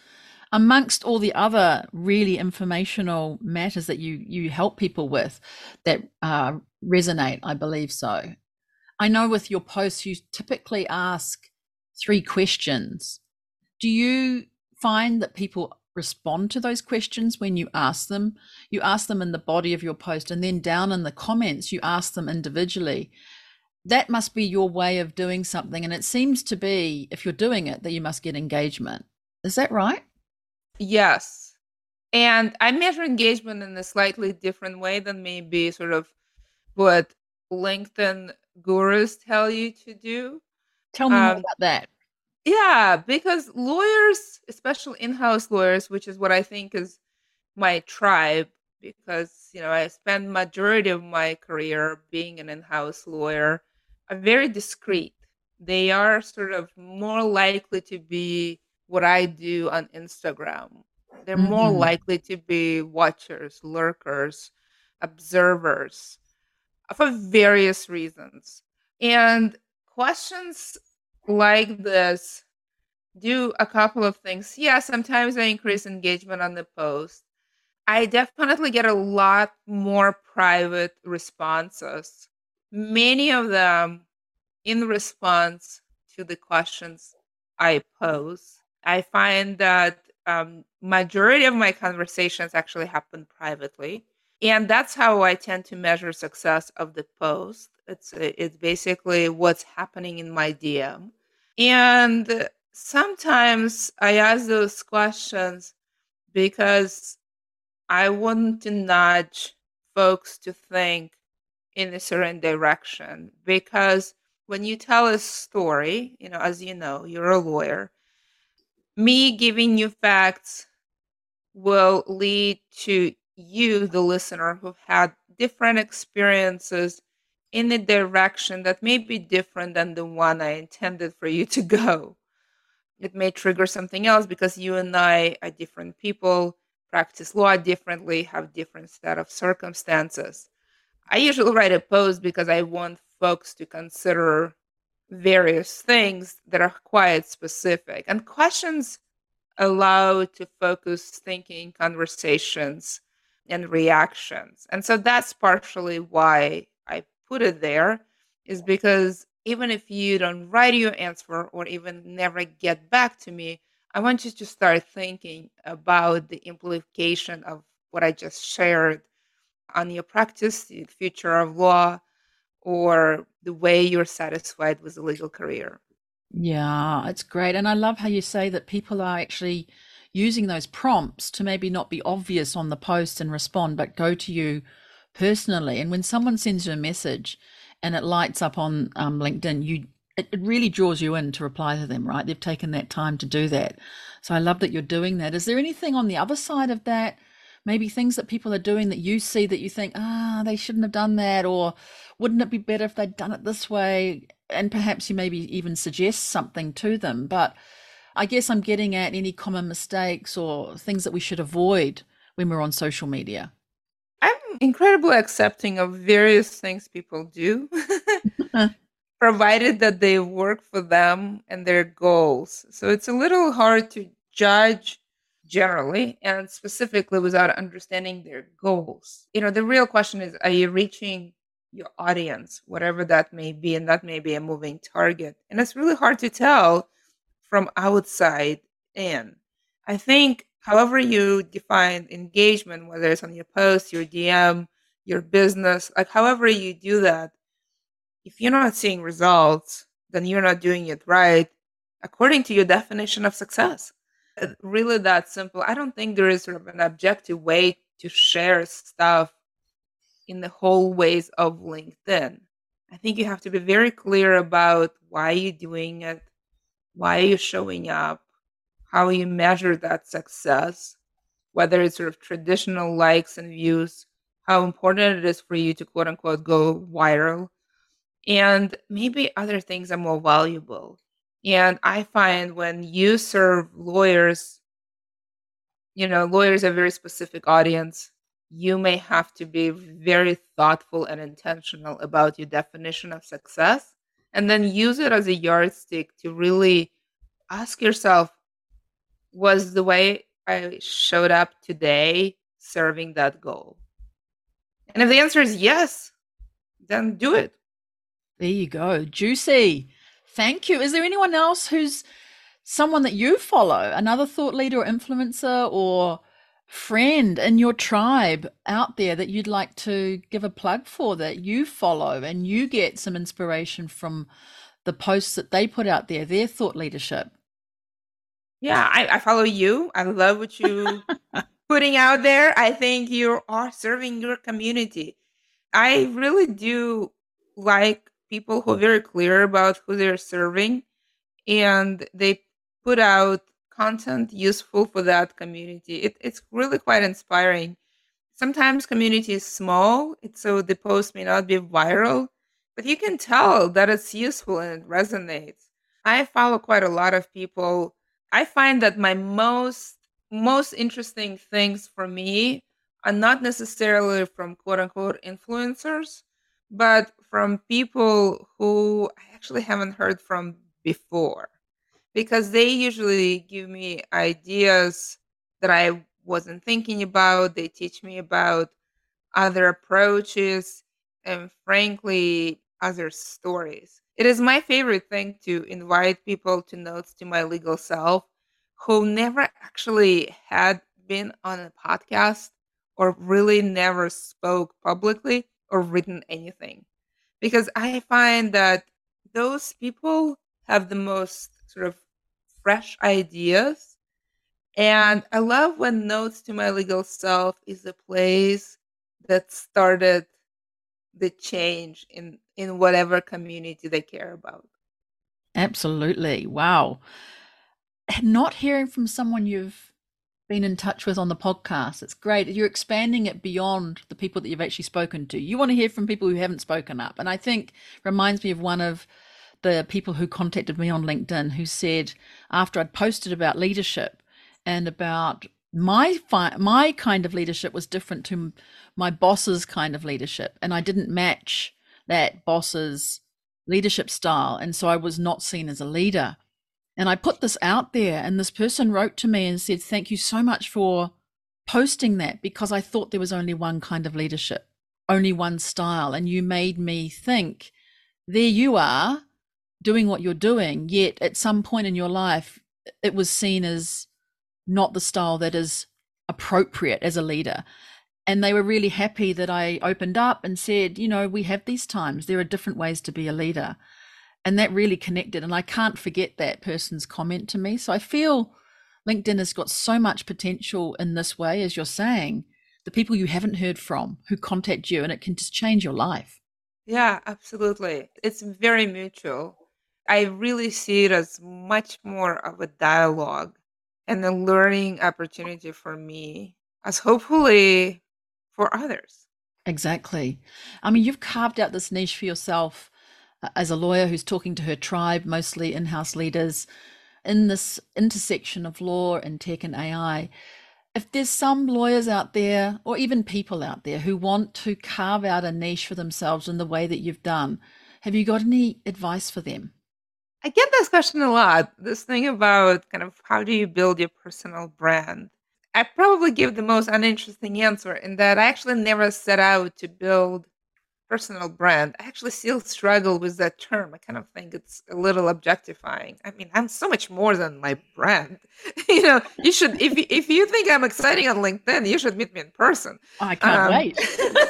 amongst all the other really informational matters that you help people with that resonate, I believe so. I know with your posts, you typically ask 3 questions. Do you find that people respond to those questions when you ask them? You ask them in the body of your post, and then down in the comments, you ask them individually. That must be your way of doing something. And it seems to be, if you're doing it, that you must get engagement. Is that right?
Yes. And I measure engagement in a slightly different way than maybe sort of what LinkedIn gurus tell you to do.
Tell me more
Um,
about that.
yeah, because lawyers, especially in-house lawyers, which is what I think is my tribe, because I spent majority of my career being an in-house lawyer, are very discreet. They are sort of more likely to be what I do on Instagram. They're more
Mm-hmm.
likely to be watchers, lurkers, observers for various reasons. And questions like this do a couple of things. Yeah, sometimes I increase engagement on the post. I definitely get a lot more private responses, many of them in response to the questions I pose. I find that majority of my conversations actually happen privately, and that's how I tend to measure success of the post. It's basically what's happening in my DM, and sometimes I ask those questions because I want to nudge folks to think in a certain direction, because when you tell a story, as you know, you're a lawyer, me giving you facts will lead to you, the listener, who've had different experiences in a direction that may be different than the one I intended for you to go. It may trigger something else because you and I are different people, practice law differently, have different set of circumstances. I usually write a post because I want folks to consider various things that are quite specific. And questions allow to focus thinking, conversations, and reactions. And so that's partially why I put it there, is because even if you don't write your answer or even never get back to me, I want you to start thinking about the implication of what I just shared on your practice, the future of law, or the way you're satisfied with a legal career.
Yeah, it's great. And I love how you say that people are actually using those prompts to maybe not be obvious on the post and respond, but go to you personally. And when someone sends you a message and it lights up on LinkedIn, it really draws you in to reply to them, right? They've taken that time to do that. So I love that you're doing that. Is there anything on the other side of that? Maybe things that people are doing that you see that you think, they shouldn't have done that, or wouldn't it be better if they'd done it this way? And perhaps you maybe even suggest something to them. But I guess I'm getting at any common mistakes or things that we should avoid when we're on social media.
I'm incredibly accepting of various things people do, provided that they work for them and their goals. So it's a little hard to judge generally and specifically without understanding their goals. The real question is, are you reaching your audience, whatever that may be? And that may be a moving target. And it's really hard to tell from outside in. I think, however you define engagement, whether it's on your post, your DM, your business, like however you do that, if you're not seeing results, then you're not doing it right according to your definition of success. Really that simple. I don't think there is sort of an objective way to share stuff in the whole ways of LinkedIn. I think you have to be very clear about why you're doing it, why you're showing up, how you measure that success, whether it's sort of traditional likes and views, how important it is for you to quote unquote go viral, and maybe other things are more valuable. And I find when you serve lawyers, lawyers are a very specific audience. You may have to be very thoughtful and intentional about your definition of success, and then use it as a yardstick to really ask yourself, was the way I showed up today serving that goal? And if the answer is yes, then do it.
There you go. Juicy. Thank you. Is there anyone else who's someone that you follow, another thought leader or influencer or friend in your tribe out there that you'd like to give a plug for, that you follow and you get some inspiration from the posts that they put out there, their thought leadership?
Yeah, I follow you. I love what you putting out there. I think you are serving your community. I really do like people who are very clear about who they're serving and they put out content useful for that community. It's really quite inspiring. Sometimes community is small, so the post may not be viral, but you can tell that it's useful and it resonates. I follow quite a lot of people. I find that my most interesting things for me are not necessarily from quote unquote influencers, but from people who I actually haven't heard from before because they usually give me ideas that I wasn't thinking about. They teach me about other approaches and, frankly, other stories. It is my favorite thing to invite people to Notes to My Legal Self who never actually had been on a podcast or really never spoke publicly or written anything. Because I find that those people have the most sort of fresh ideas. And I love when Notes to My Legal Self is a place that started the change in whatever community they care about.
Absolutely. Wow. Not hearing from someone you've been in touch with on the podcast. It's great. You're expanding it beyond the people that you've actually spoken to. You want to hear from people who haven't spoken up. And I think reminds me of one of the people who contacted me on LinkedIn who said after I'd posted about leadership and about my kind of leadership was different to my boss's kind of leadership, and I didn't match that boss's leadership style, and so I was not seen as a leader. And I put this out there, and this person wrote to me and said, "Thank you so much for posting that because I thought there was only one kind of leadership, only one style. And you made me think, there you are doing what you're doing. Yet at some point in your life, it was seen as not the style that is appropriate as a leader." And they were really happy that I opened up and said, we have these times. There are different ways to be a leader. And that really connected. And I can't forget that person's comment to me. So I feel LinkedIn has got so much potential in this way, as you're saying, the people you haven't heard from who contact you, and it can just change your life.
Yeah, absolutely. It's very mutual. I really see it as much more of a dialogue and a learning opportunity for me, as hopefully for others.
Exactly. I mean, you've carved out this niche for yourself as a lawyer who's talking to her tribe, mostly in-house leaders, in this intersection of law and tech and AI. If there's some lawyers out there, or even people out there, who want to carve out a niche for themselves in the way that you've done, have you got any advice for them?
I get this question a lot. This thing about kind of how do you build your personal brand? I probably give the most uninteresting answer in that I actually never set out to build personal brand. I actually still struggle with that term. I kind of think it's a little objectifying. I mean, I'm so much more than my brand. You should if you think I'm exciting on LinkedIn, you should meet me in person.
I can't wait.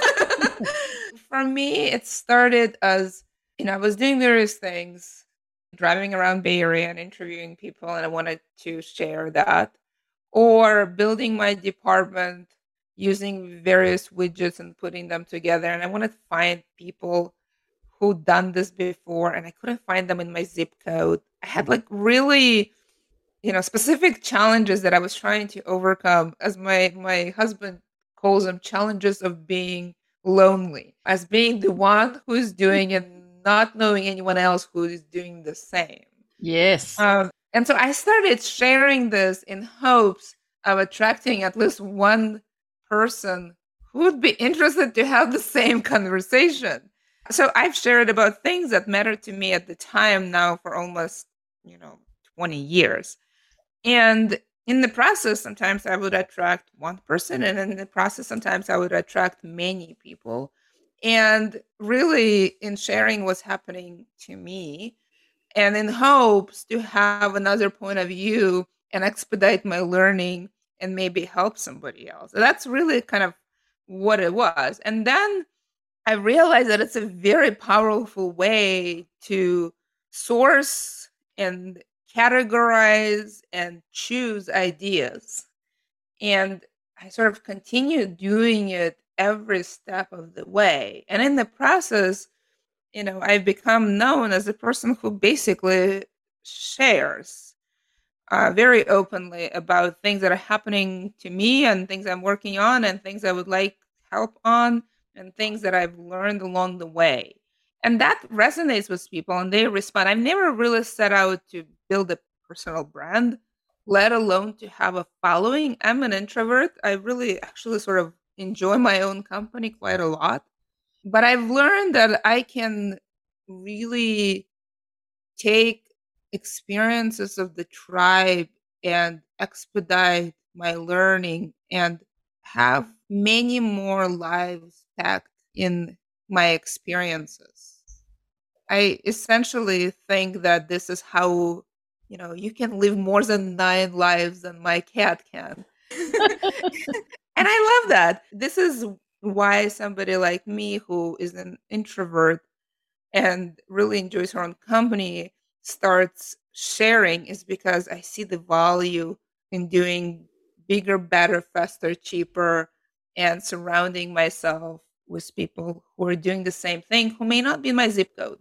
For me, it started as I was doing various things, driving around Bay Area and interviewing people, and I wanted to share that, or building my department using various widgets and putting them together. And I wanted to find people who done this before, and I couldn't find them in my zip code. I had like really, specific challenges that I was trying to overcome, as my husband calls them, challenges of being lonely, as being the one who's doing it, not knowing anyone else who is doing the same.
Yes.
And so I started sharing this in hopes of attracting at least one person who would be interested to have the same conversation. So I've shared about things that mattered to me at the time now for almost, 20 years. And, in the process, sometimes I would attract one person, and in the process, sometimes I would attract many people. And really, in sharing what's happening to me, and in hopes to have another point of view and expedite my learning and maybe help somebody else. So that's really kind of what it was. And then I realized that it's a very powerful way to source and categorize and choose ideas. And I sort of continued doing it every step of the way. And in the process, I've become known as a person who basically shares very openly about things that are happening to me and things I'm working on and things I would like help on and things that I've learned along the way. And that resonates with people and they respond. I've never really set out to build a personal brand, let alone to have a following. I'm an introvert. I really actually sort of enjoy my own company quite a lot. But I've learned that I can really take experiences of the tribe and expedite my learning and have many more lives packed in my experiences. I essentially think that this is how, you can live more than 9 lives than my cat can. And I love that. This is why somebody like me, who is an introvert and really enjoys her own company, starts sharing, is because I see the value in doing bigger, better, faster, cheaper, and surrounding myself with people who are doing the same thing who may not be in my zip code.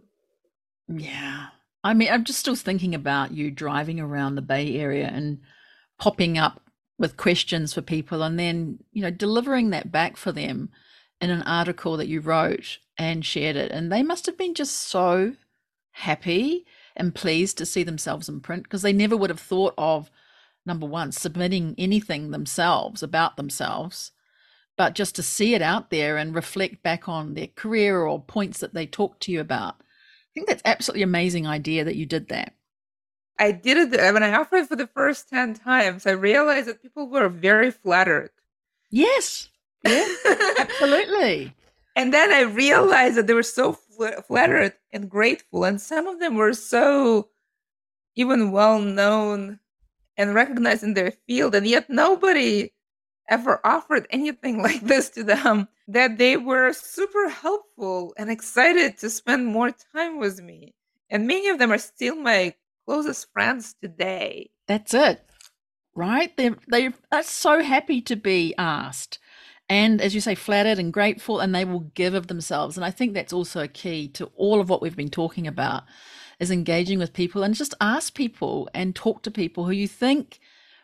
Yeah. I mean, I'm just still thinking about you driving around the Bay Area and popping up with questions for people and then, delivering that back for them in an article that you wrote and shared it. And they must have been just so happy and pleased to see themselves in print because they never would have thought of, number one, submitting anything themselves about themselves, but just to see it out there and reflect back on their career or points that they talked to you about. I think that's absolutely amazing idea that you did that.
I did it when I offered for the first 10 times. I realized that people were very flattered.
Yes. Yeah, absolutely.
And then I realized that they were so flattered and grateful. And some of them were so even well known and recognized in their field. And yet nobody ever offered anything like this to them, that they were super helpful and excited to spend more time with me. And many of them are still my closest friends today.
That's it, right? They are so happy to be asked. And as you say, flattered and grateful, and they will give of themselves. And I think that's also a key to all of what we've been talking about is engaging with people and just ask people and talk to people who you think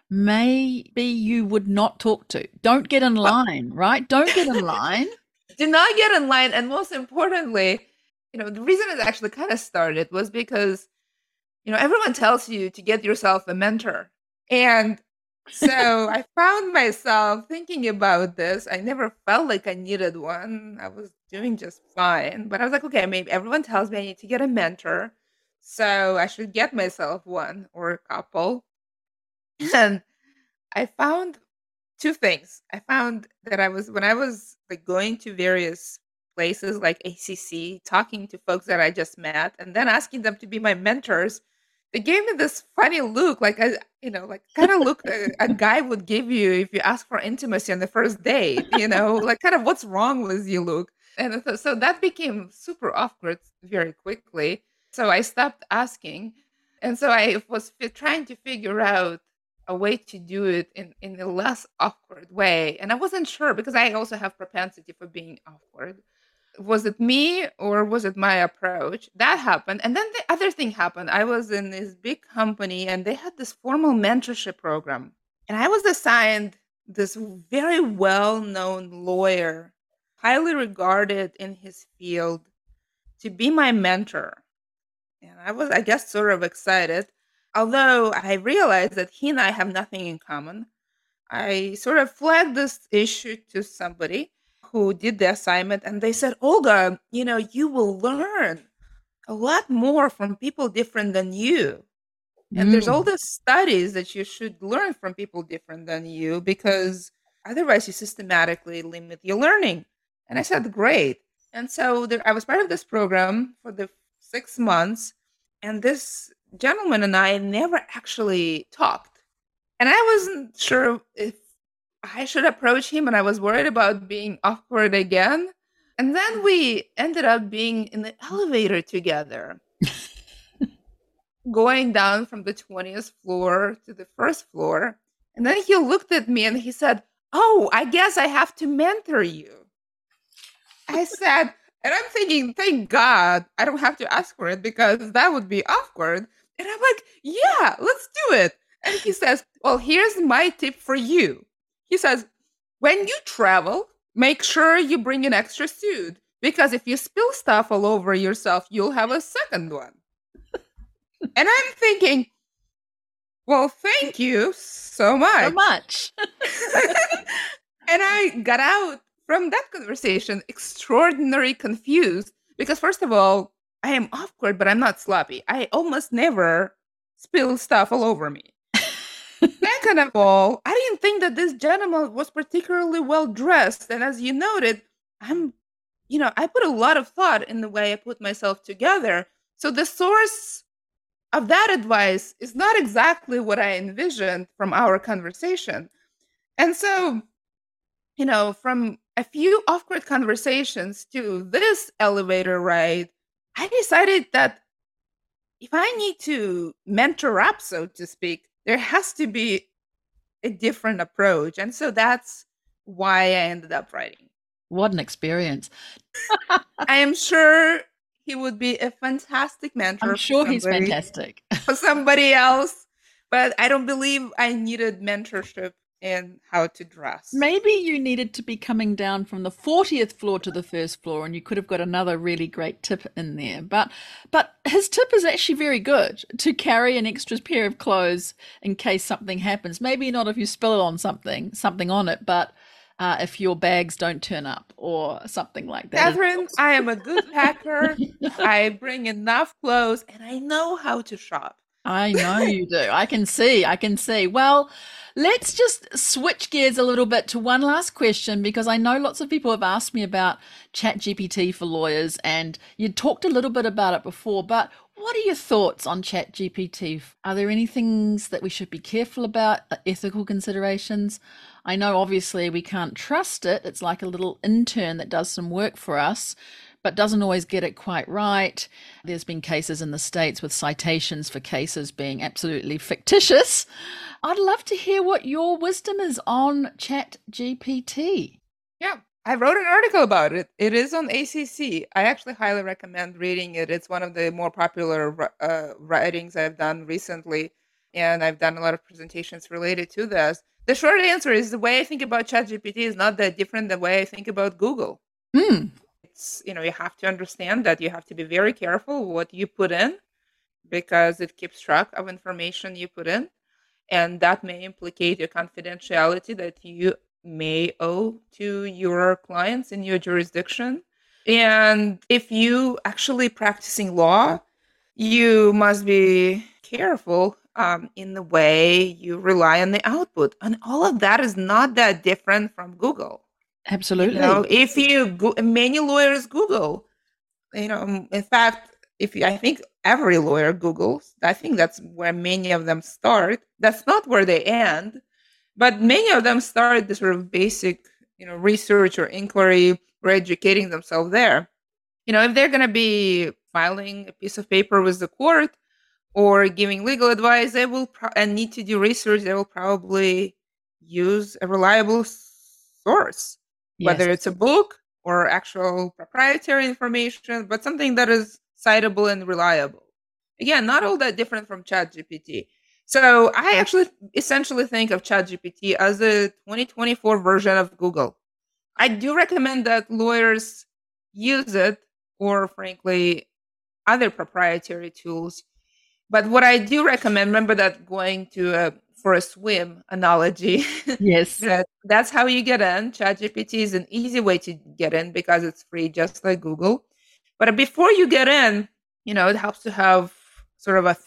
maybe you would not talk to. Don't get in line, right? Don't get in line.
Do not get in line. And most importantly, the reason it actually kind of started was because, everyone tells you to get yourself a mentor. And so I found myself thinking about this. I never felt like I needed one. I was doing just fine. But I was like, okay, maybe everyone tells me I need to get a mentor. So I should get myself one or a couple. And I found two things. I found that when I was like going to various places like ACC, talking to folks that I just met, and then asking them to be my mentors, they gave me this funny look, like like kind of look a guy would give you if you ask for intimacy on the first date, like kind of what's wrong with you look. And so that became super awkward very quickly. So I stopped asking. And so I was trying to figure out a way to do it in a less awkward way. And I wasn't sure because I also have propensity for being awkward. Was it me or was it my approach? That happened. And then the other thing happened. I was in this big company and they had this formal mentorship program. And I was assigned this very well-known lawyer, highly regarded in his field, to be my mentor. And I was, I guess, sort of excited. Although I realized that he and I have nothing in common, I sort of flagged this issue to somebody who did the assignment, and they said, Olga, you will learn a lot more from people different than you. And there's all
Mm.
the studies that you should learn from people different than you because otherwise you systematically limit your learning. And I said, great. And so I was part of this program for the 6 months, and this gentleman and I never actually talked. And I wasn't sure if I should approach him, and I was worried about being awkward again. And then we ended up being in the elevator together, going down from the 20th floor to the first floor. And then he looked at me and he said, "Oh, I guess I have to mentor you." I said, and I'm thinking, thank God I don't have to ask for it because that would be awkward. And I'm like, yeah, let's do it. And he says, well, here's my tip for you. He says, when you travel, make sure you bring an extra suit because if you spill stuff all over yourself, you'll have a second one. And I'm thinking, well, thank you so much.
So much.
And I got out from that conversation extraordinarily confused because, first of all, I am awkward, but I'm not sloppy. I almost never spill stuff all over me. Second of all, I didn't think that this gentleman was particularly well dressed. And as you noted, I put a lot of thought in the way I put myself together. So the source of that advice is not exactly what I envisioned from our conversation. And so, from a few awkward conversations to this elevator ride, I decided that if I need to mentor up, so to speak, there has to be a different approach. And so that's why I ended up writing.
What an experience.
I am sure he would be a fantastic mentor
I'm sure he's fantastic.
for somebody else, but I don't believe I needed mentorship in how to dress.
Maybe you needed to be coming down from the 40th floor to the first floor and you could have got another really great tip in there. But his tip is actually very good, to carry an extra pair of clothes in case something happens. Maybe not if you spill it on something on it, but if your bags don't turn up or something like that.
Catherine, I am a good packer. I bring enough clothes and I know how to shop.
I know you do. I can see. Well, let's just switch gears a little bit to one last question, because I know lots of people have asked me about ChatGPT for lawyers, and you talked a little bit about it before, but what are your thoughts on ChatGPT? Are there any things that we should be careful about, ethical considerations? I know obviously we can't trust it. It's like a little intern that does some work for us, but doesn't always get it quite right. There's been cases in the States with citations for cases being absolutely fictitious. I'd love to hear what your wisdom is on ChatGPT.
Yeah, I wrote an article about it. It is on ACC. I actually highly recommend reading it. It's one of the more popular writings I've done recently, and I've done a lot of presentations related to this. The short answer is the way I think about ChatGPT is not that different than the way I think about Google.
Mm.
You have to understand that you have to be very careful what you put in because it keeps track of information you put in, and that may implicate your confidentiality that you may owe to your clients in your jurisdiction. And if you actually practicing law, you must be careful in the way you rely on the output. And all of that is not that different from Google.
Absolutely.
If many lawyers Google, in fact, I think every lawyer Googles. I think that's where many of them start. That's not where they end, but many of them start the sort of basic, research or inquiry or educating themselves there. If they're going to be filing a piece of paper with the court or giving legal advice, they will and need to do research. They will probably use a reliable source.
Yes.
Whether it's a book or actual proprietary information, but something that is citable and reliable. Again, not all that different from ChatGPT. So I actually essentially think of ChatGPT as a 2024 version of Google. I do recommend that lawyers use it, or frankly, other proprietary tools. But what I do recommend, remember that going to for a swim analogy.
Yes.
That's how you get in. ChatGPT is an easy way to get in because it's free, just like Google. But before you get in, it helps to have sort of a thought.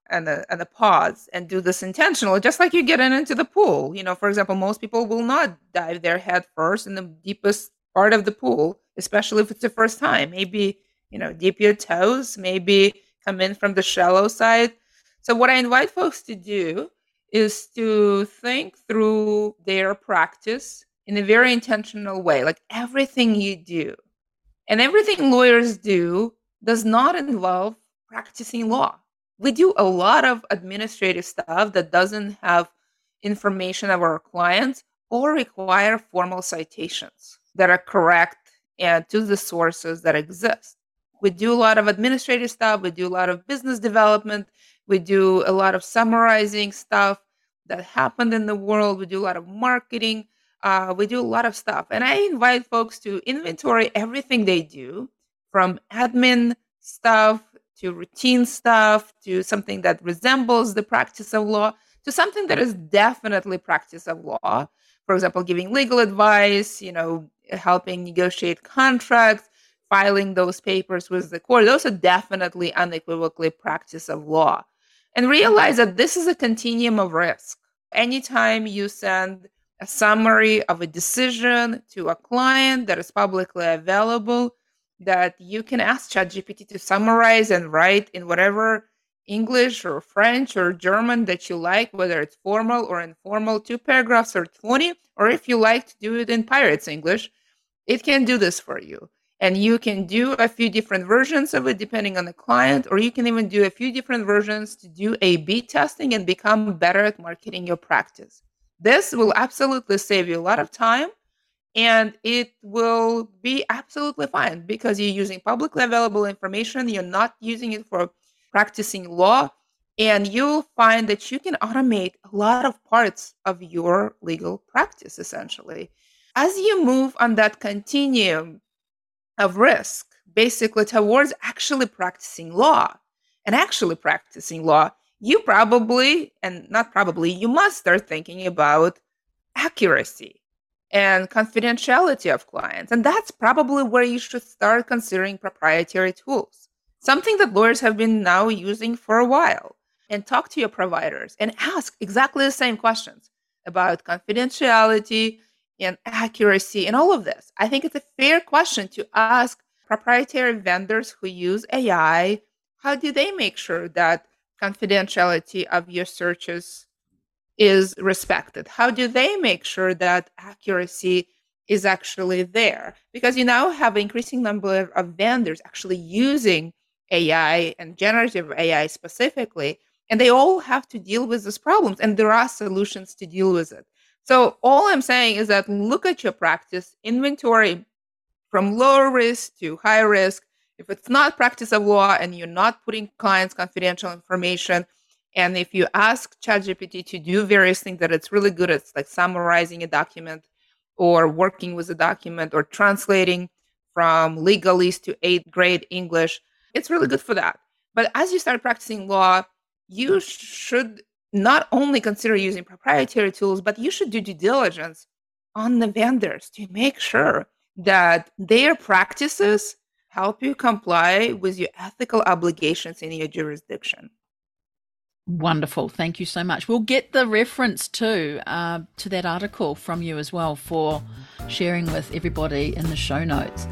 and a pause and do this intentionally, just like you getting into the pool. For example, most people will not dive their head first in the deepest part of the pool, especially if it's the first time. Maybe, dip your toes, maybe come in from the shallow side. So what I invite folks to do is to think through their practice in a very intentional way, like everything you do and everything lawyers do does not involve practicing law. We do a lot of administrative stuff that doesn't have information of our clients or require formal citations that are correct and to the sources that exist. We do a lot of administrative stuff, we do a lot of business development, we do a lot of summarizing stuff that happened in the world, we do a lot of marketing, we do a lot of stuff. And I invite folks to inventory everything they do, from admin stuff to routine stuff to something that resembles the practice of law to something that is definitely practice of law. For example, giving legal advice, helping negotiate contracts, filing those papers with the court. Those are definitely unequivocally practice of law. And realize that this is a continuum of risk. Anytime you send a summary of a decision to a client that is publicly available, that you can ask ChatGPT to summarize and write in whatever English or French or German that you like, whether it's formal or informal, 2 paragraphs or 20, or if you like to do it in Pirates English, it can do this for you. And you can do a few different versions of it depending on the client, or you can even do a few different versions to do A/B testing and become better at marketing your practice. This will absolutely save you a lot of time, and it will be absolutely fine because you're using publicly available information. You're not using it for practicing law, and you'll find that you can automate a lot of parts of your legal practice, essentially. As you move on that continuum of risk, basically towards actually practicing law, you probably, and not probably, you must start thinking about accuracy and confidentiality of clients. And that's probably where you should start considering proprietary tools, something that lawyers have been now using for a while. And talk to your providers and ask exactly the same questions about confidentiality and accuracy and all of this. I think it's a fair question to ask proprietary vendors who use AI. How do they make sure that confidentiality of your searches is respected? How do they make sure that accuracy is actually there? Because you now have an increasing number of vendors actually using AI and generative AI specifically, and they all have to deal with these problems, and there are solutions to deal with it. So all I'm saying is that look at your practice, inventory from low risk to high risk. If it's not practice of law and you're not putting clients' confidential information, and if you ask ChatGPT to do various things that it's really good at, like summarizing a document or working with a document or translating from legalese to 8th grade English, it's really good for that. But as you start practicing law, you should not only consider using proprietary tools, but you should do due diligence on the vendors to make sure that their practices help you comply with your ethical obligations in your jurisdiction.
Wonderful. Thank you so much. We'll get the reference to that article from you as well for sharing with everybody in the show notes.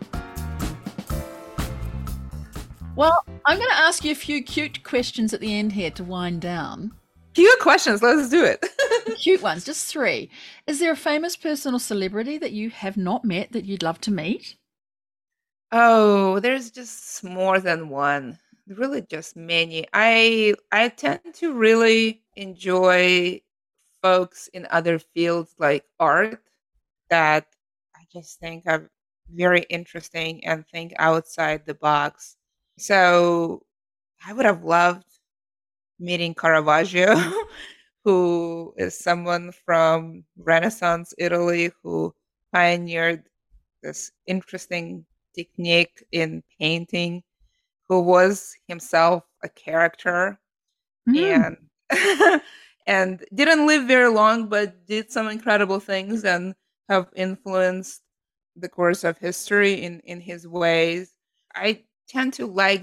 Well, I'm going to ask you a few cute questions at the end here to wind down.
Cute questions. Let's do it.
Cute ones, just 3. Is there a famous person or celebrity that you have not met that you'd love to meet?
Oh, there's just more than one. Really just many. I tend to really enjoy folks in other fields like art that I just think are very interesting and think outside the box. So I would have loved meeting Caravaggio, who is someone from Renaissance Italy who pioneered this interesting technique in painting, who was himself a character and and didn't live very long, but did some incredible things and have influenced the course of history in his ways. I tend to like the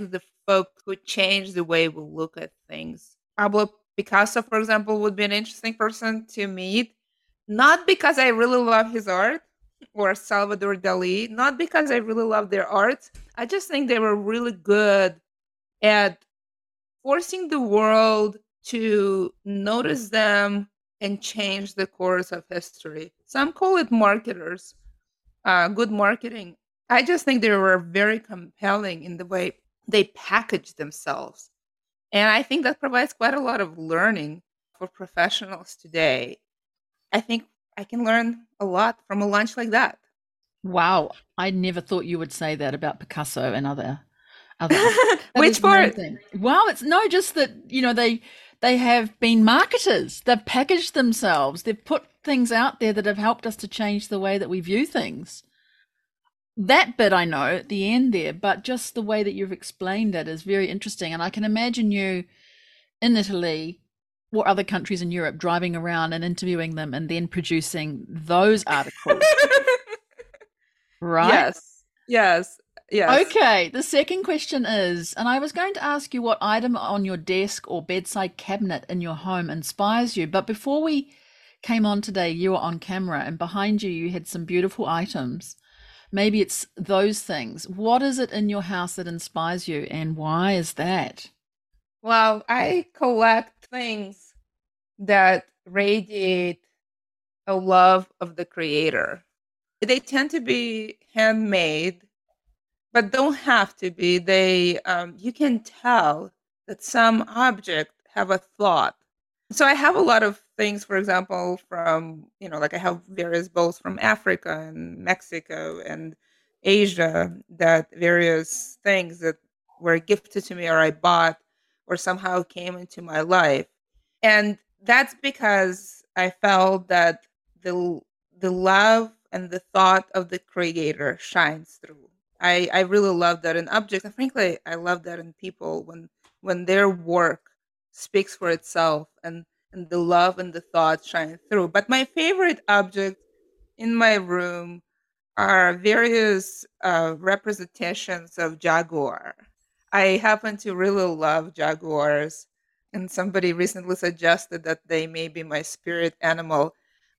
folk who changed the way we look at things. Pablo Picasso, for example, would be an interesting person to meet, not because I really love his art, or Salvador Dali, not because I really love their art. I just think they were really good at forcing the world to notice them and change the course of history. Some call it marketers, good marketing. I just think they were very compelling in the way they package themselves. And I think that provides quite a lot of learning for professionals today. I think I can learn a lot from a lunch like that.
Wow, I never thought you would say that about Picasso and other art. That
Which
is
part?
amazing. Wow, it's no just that, they have been marketers. They've packaged themselves. They've put things out there that have helped us to change the way that we view things. That bit I know at the end there, but just the way that you've explained it is very interesting. And I can imagine you in Italy or other countries in Europe driving around and interviewing them and then producing those articles, right?
Yes. Yes. Yes.
Okay, the second question is, and I was going to ask you what item on your desk or bedside cabinet in your home inspires you, but before we came on today, you were on camera and behind you, you had some beautiful items. Maybe it's those things. What is it in your house that inspires you, and why is that?
Well, I collect things that radiate a love of the creator. They tend to be handmade, but don't have to be. You can tell that some object have a thought. So I have a lot of things, for example, from, like I have various bowls from Africa and Mexico and Asia, that various things that were gifted to me or I bought or somehow came into my life. And that's because I felt that the the love and the thought of the creator shines through. I really love that in objects, and frankly, I love that in people when their work speaks for itself and the love and the thought shine through. But my favorite object in my room are various representations of jaguar. I happen to really love jaguars, and somebody recently suggested that they may be my spirit animal.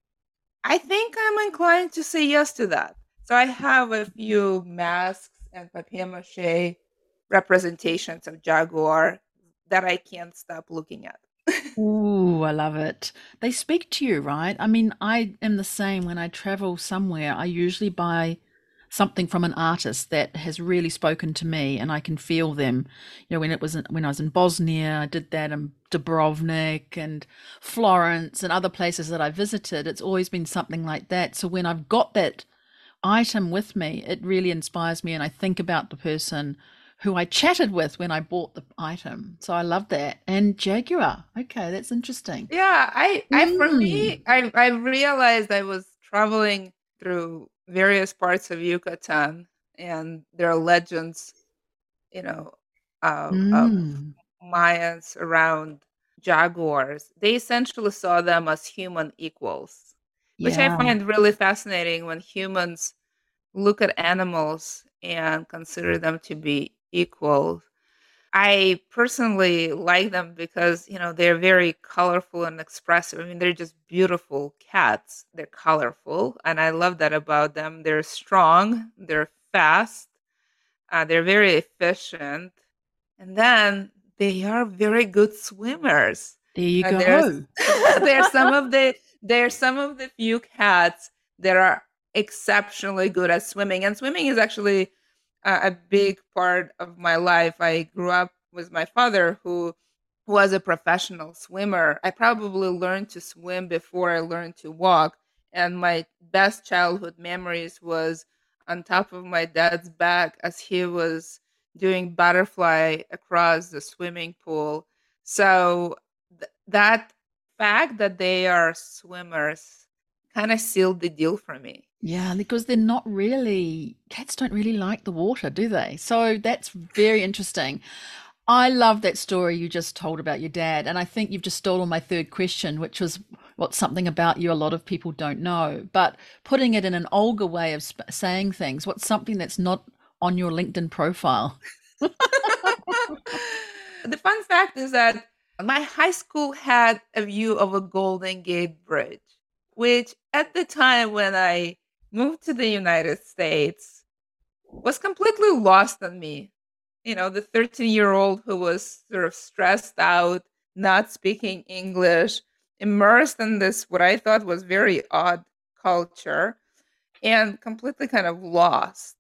I think I'm inclined to say yes to that. So I have a few masks and papier mache representations of jaguar that I can't stop looking at.
Ooh, I love it. They speak to you, right? I mean, I am the same when I travel somewhere. I usually buy something from an artist that has really spoken to me and I can feel them. When I was in Bosnia, I did that in Dubrovnik and Florence and other places that I visited. It's always been something like that. So when I've got that item with me, it really inspires me and I think about the person who I chatted with when I bought the item. So I love that. And Jaguar. Okay, that's interesting.
Yeah, I for
Mm.
me, I realized I was traveling through various parts of Yucatan, and there are legends, you know, of
Mm.
Mayans around jaguars. They essentially saw them as human equals, which I
Yeah.
find really fascinating when humans look at animals and consider them to be equal. I personally like them because, they're very colorful and expressive. I mean, they're just beautiful cats. They're colorful, and I love that about them. They're strong, they're fast, they're very efficient, and then they are very good swimmers.
There you
There's
go.
there's some of the there's some of the few cats that are exceptionally good at swimming, and swimming is actually a big part of my life. I grew up with my father, who was a professional swimmer. I probably learned to swim before I learned to walk, and my best childhood memories was on top of my dad's back as he was doing butterfly across the swimming pool. So that fact that they are swimmers kind of sealed the deal for me.
Yeah, because they're not really, cats don't really like the water, do they? So that's very interesting. I love that story you just told about your dad. And I think you've just stolen my third question, which was what's something about you a lot of people don't know. But putting it in an Olga way of saying things, what's something that's not on your LinkedIn profile?
The fun fact is that my high school had a view of a Golden Gate Bridge, which at the time when I moved to the United States was completely lost on me. The 13-year-old who was sort of stressed out, not speaking English, immersed in this, what I thought was very odd culture, and completely kind of lost.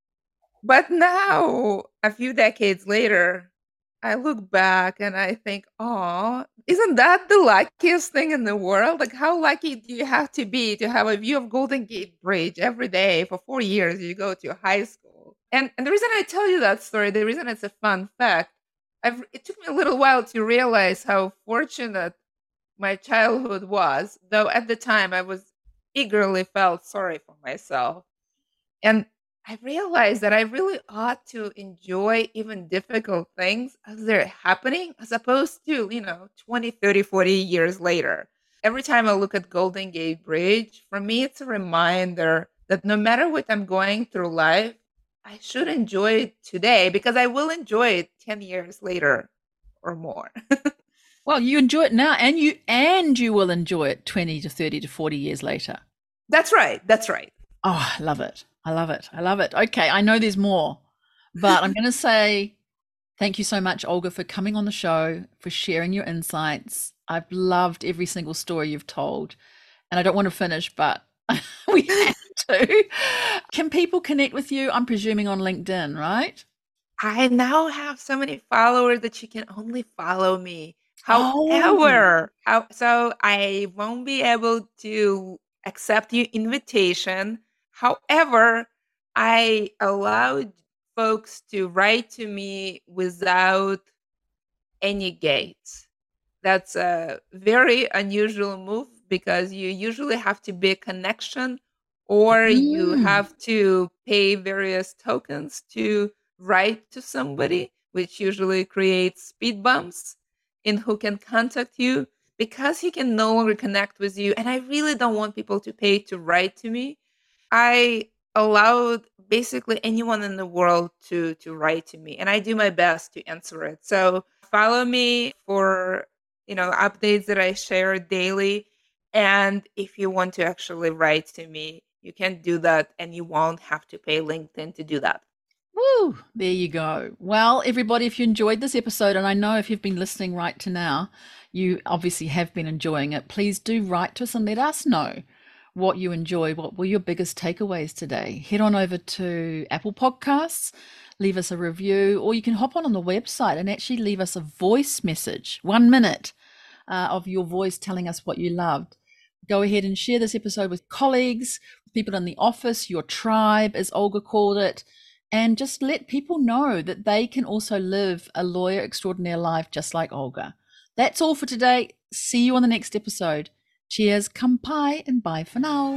But now, a few decades later, I look back and I think, oh, isn't that the luckiest thing in the world? Like, how lucky do you have to be to have a view of Golden Gate Bridge every day for 4 years? You go to high school. And the reason I tell you that story, the reason it's a fun fact, it took me a little while to realize how fortunate my childhood was, though at the time I was eagerly felt sorry for myself. And I realized that I really ought to enjoy even difficult things as they're happening, as opposed to, 20, 30, 40 years later. Every time I look at Golden Gate Bridge, for me, it's a reminder that no matter what I'm going through life, I should enjoy it today because I will enjoy it 10 years later or more.
Well, you enjoy it now and you will enjoy it 20 to 30 to 40 years later.
That's right. That's right.
Oh, I love it. I love it. I love it. Okay, I know there's more, but I'm going to say thank you so much, Olga, for coming on the show, for sharing your insights. I've loved every single story you've told, and I don't want to finish, but we have to. Can people connect with you? I'm presuming on LinkedIn, right?
I now have so many followers that you can only follow me.
Oh.
However, so I won't be able to accept your invitation. However, I allowed folks to write to me without any gates. That's a very unusual move because you usually have to be a connection or you have to pay various tokens to write to somebody, which usually creates speed bumps in who can contact you because he can no longer connect with you. And I really don't want people to pay to write to me. I allowed basically anyone in the world to write to me, and I do my best to answer it. So follow me for updates that I share daily. And if you want to actually write to me, you can do that, and you won't have to pay LinkedIn to do that.
Woo, there you go. Well, everybody, if you enjoyed this episode, and I know if you've been listening right to now, you obviously have been enjoying it, please do write to us and let us know what you enjoyed. What were your biggest takeaways today? Head on over to Apple Podcasts, leave us a review, or you can hop on the website and actually leave us a voice message, 1 minute of your voice telling us what you loved. Go ahead and share this episode with colleagues, people in the office, your tribe, as Olga called it, and just let people know that they can also live a lawyer extraordinaire life just like Olga. That's all for today. See you on the next episode. Cheers, kampai, and bye for now.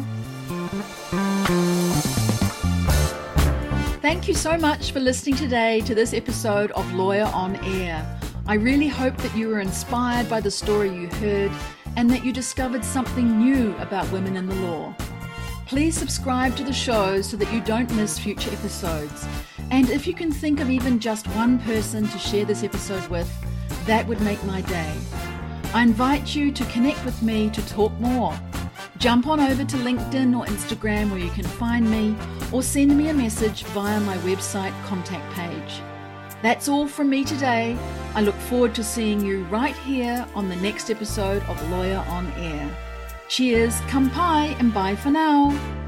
Thank you so much for listening today to this episode of Lawyer on Air. I really hope that you were inspired by the story you heard and that you discovered something new about women in the law. Please subscribe to the show so that you don't miss future episodes. And if you can think of even just one person to share this episode with, that would make my day. I invite you to connect with me to talk more. Jump on over to LinkedIn or Instagram where you can find me, or send me a message via my website contact page. That's all from me today. I look forward to seeing you right here on the next episode of Lawyer on Air. Cheers, kampai, and bye for now.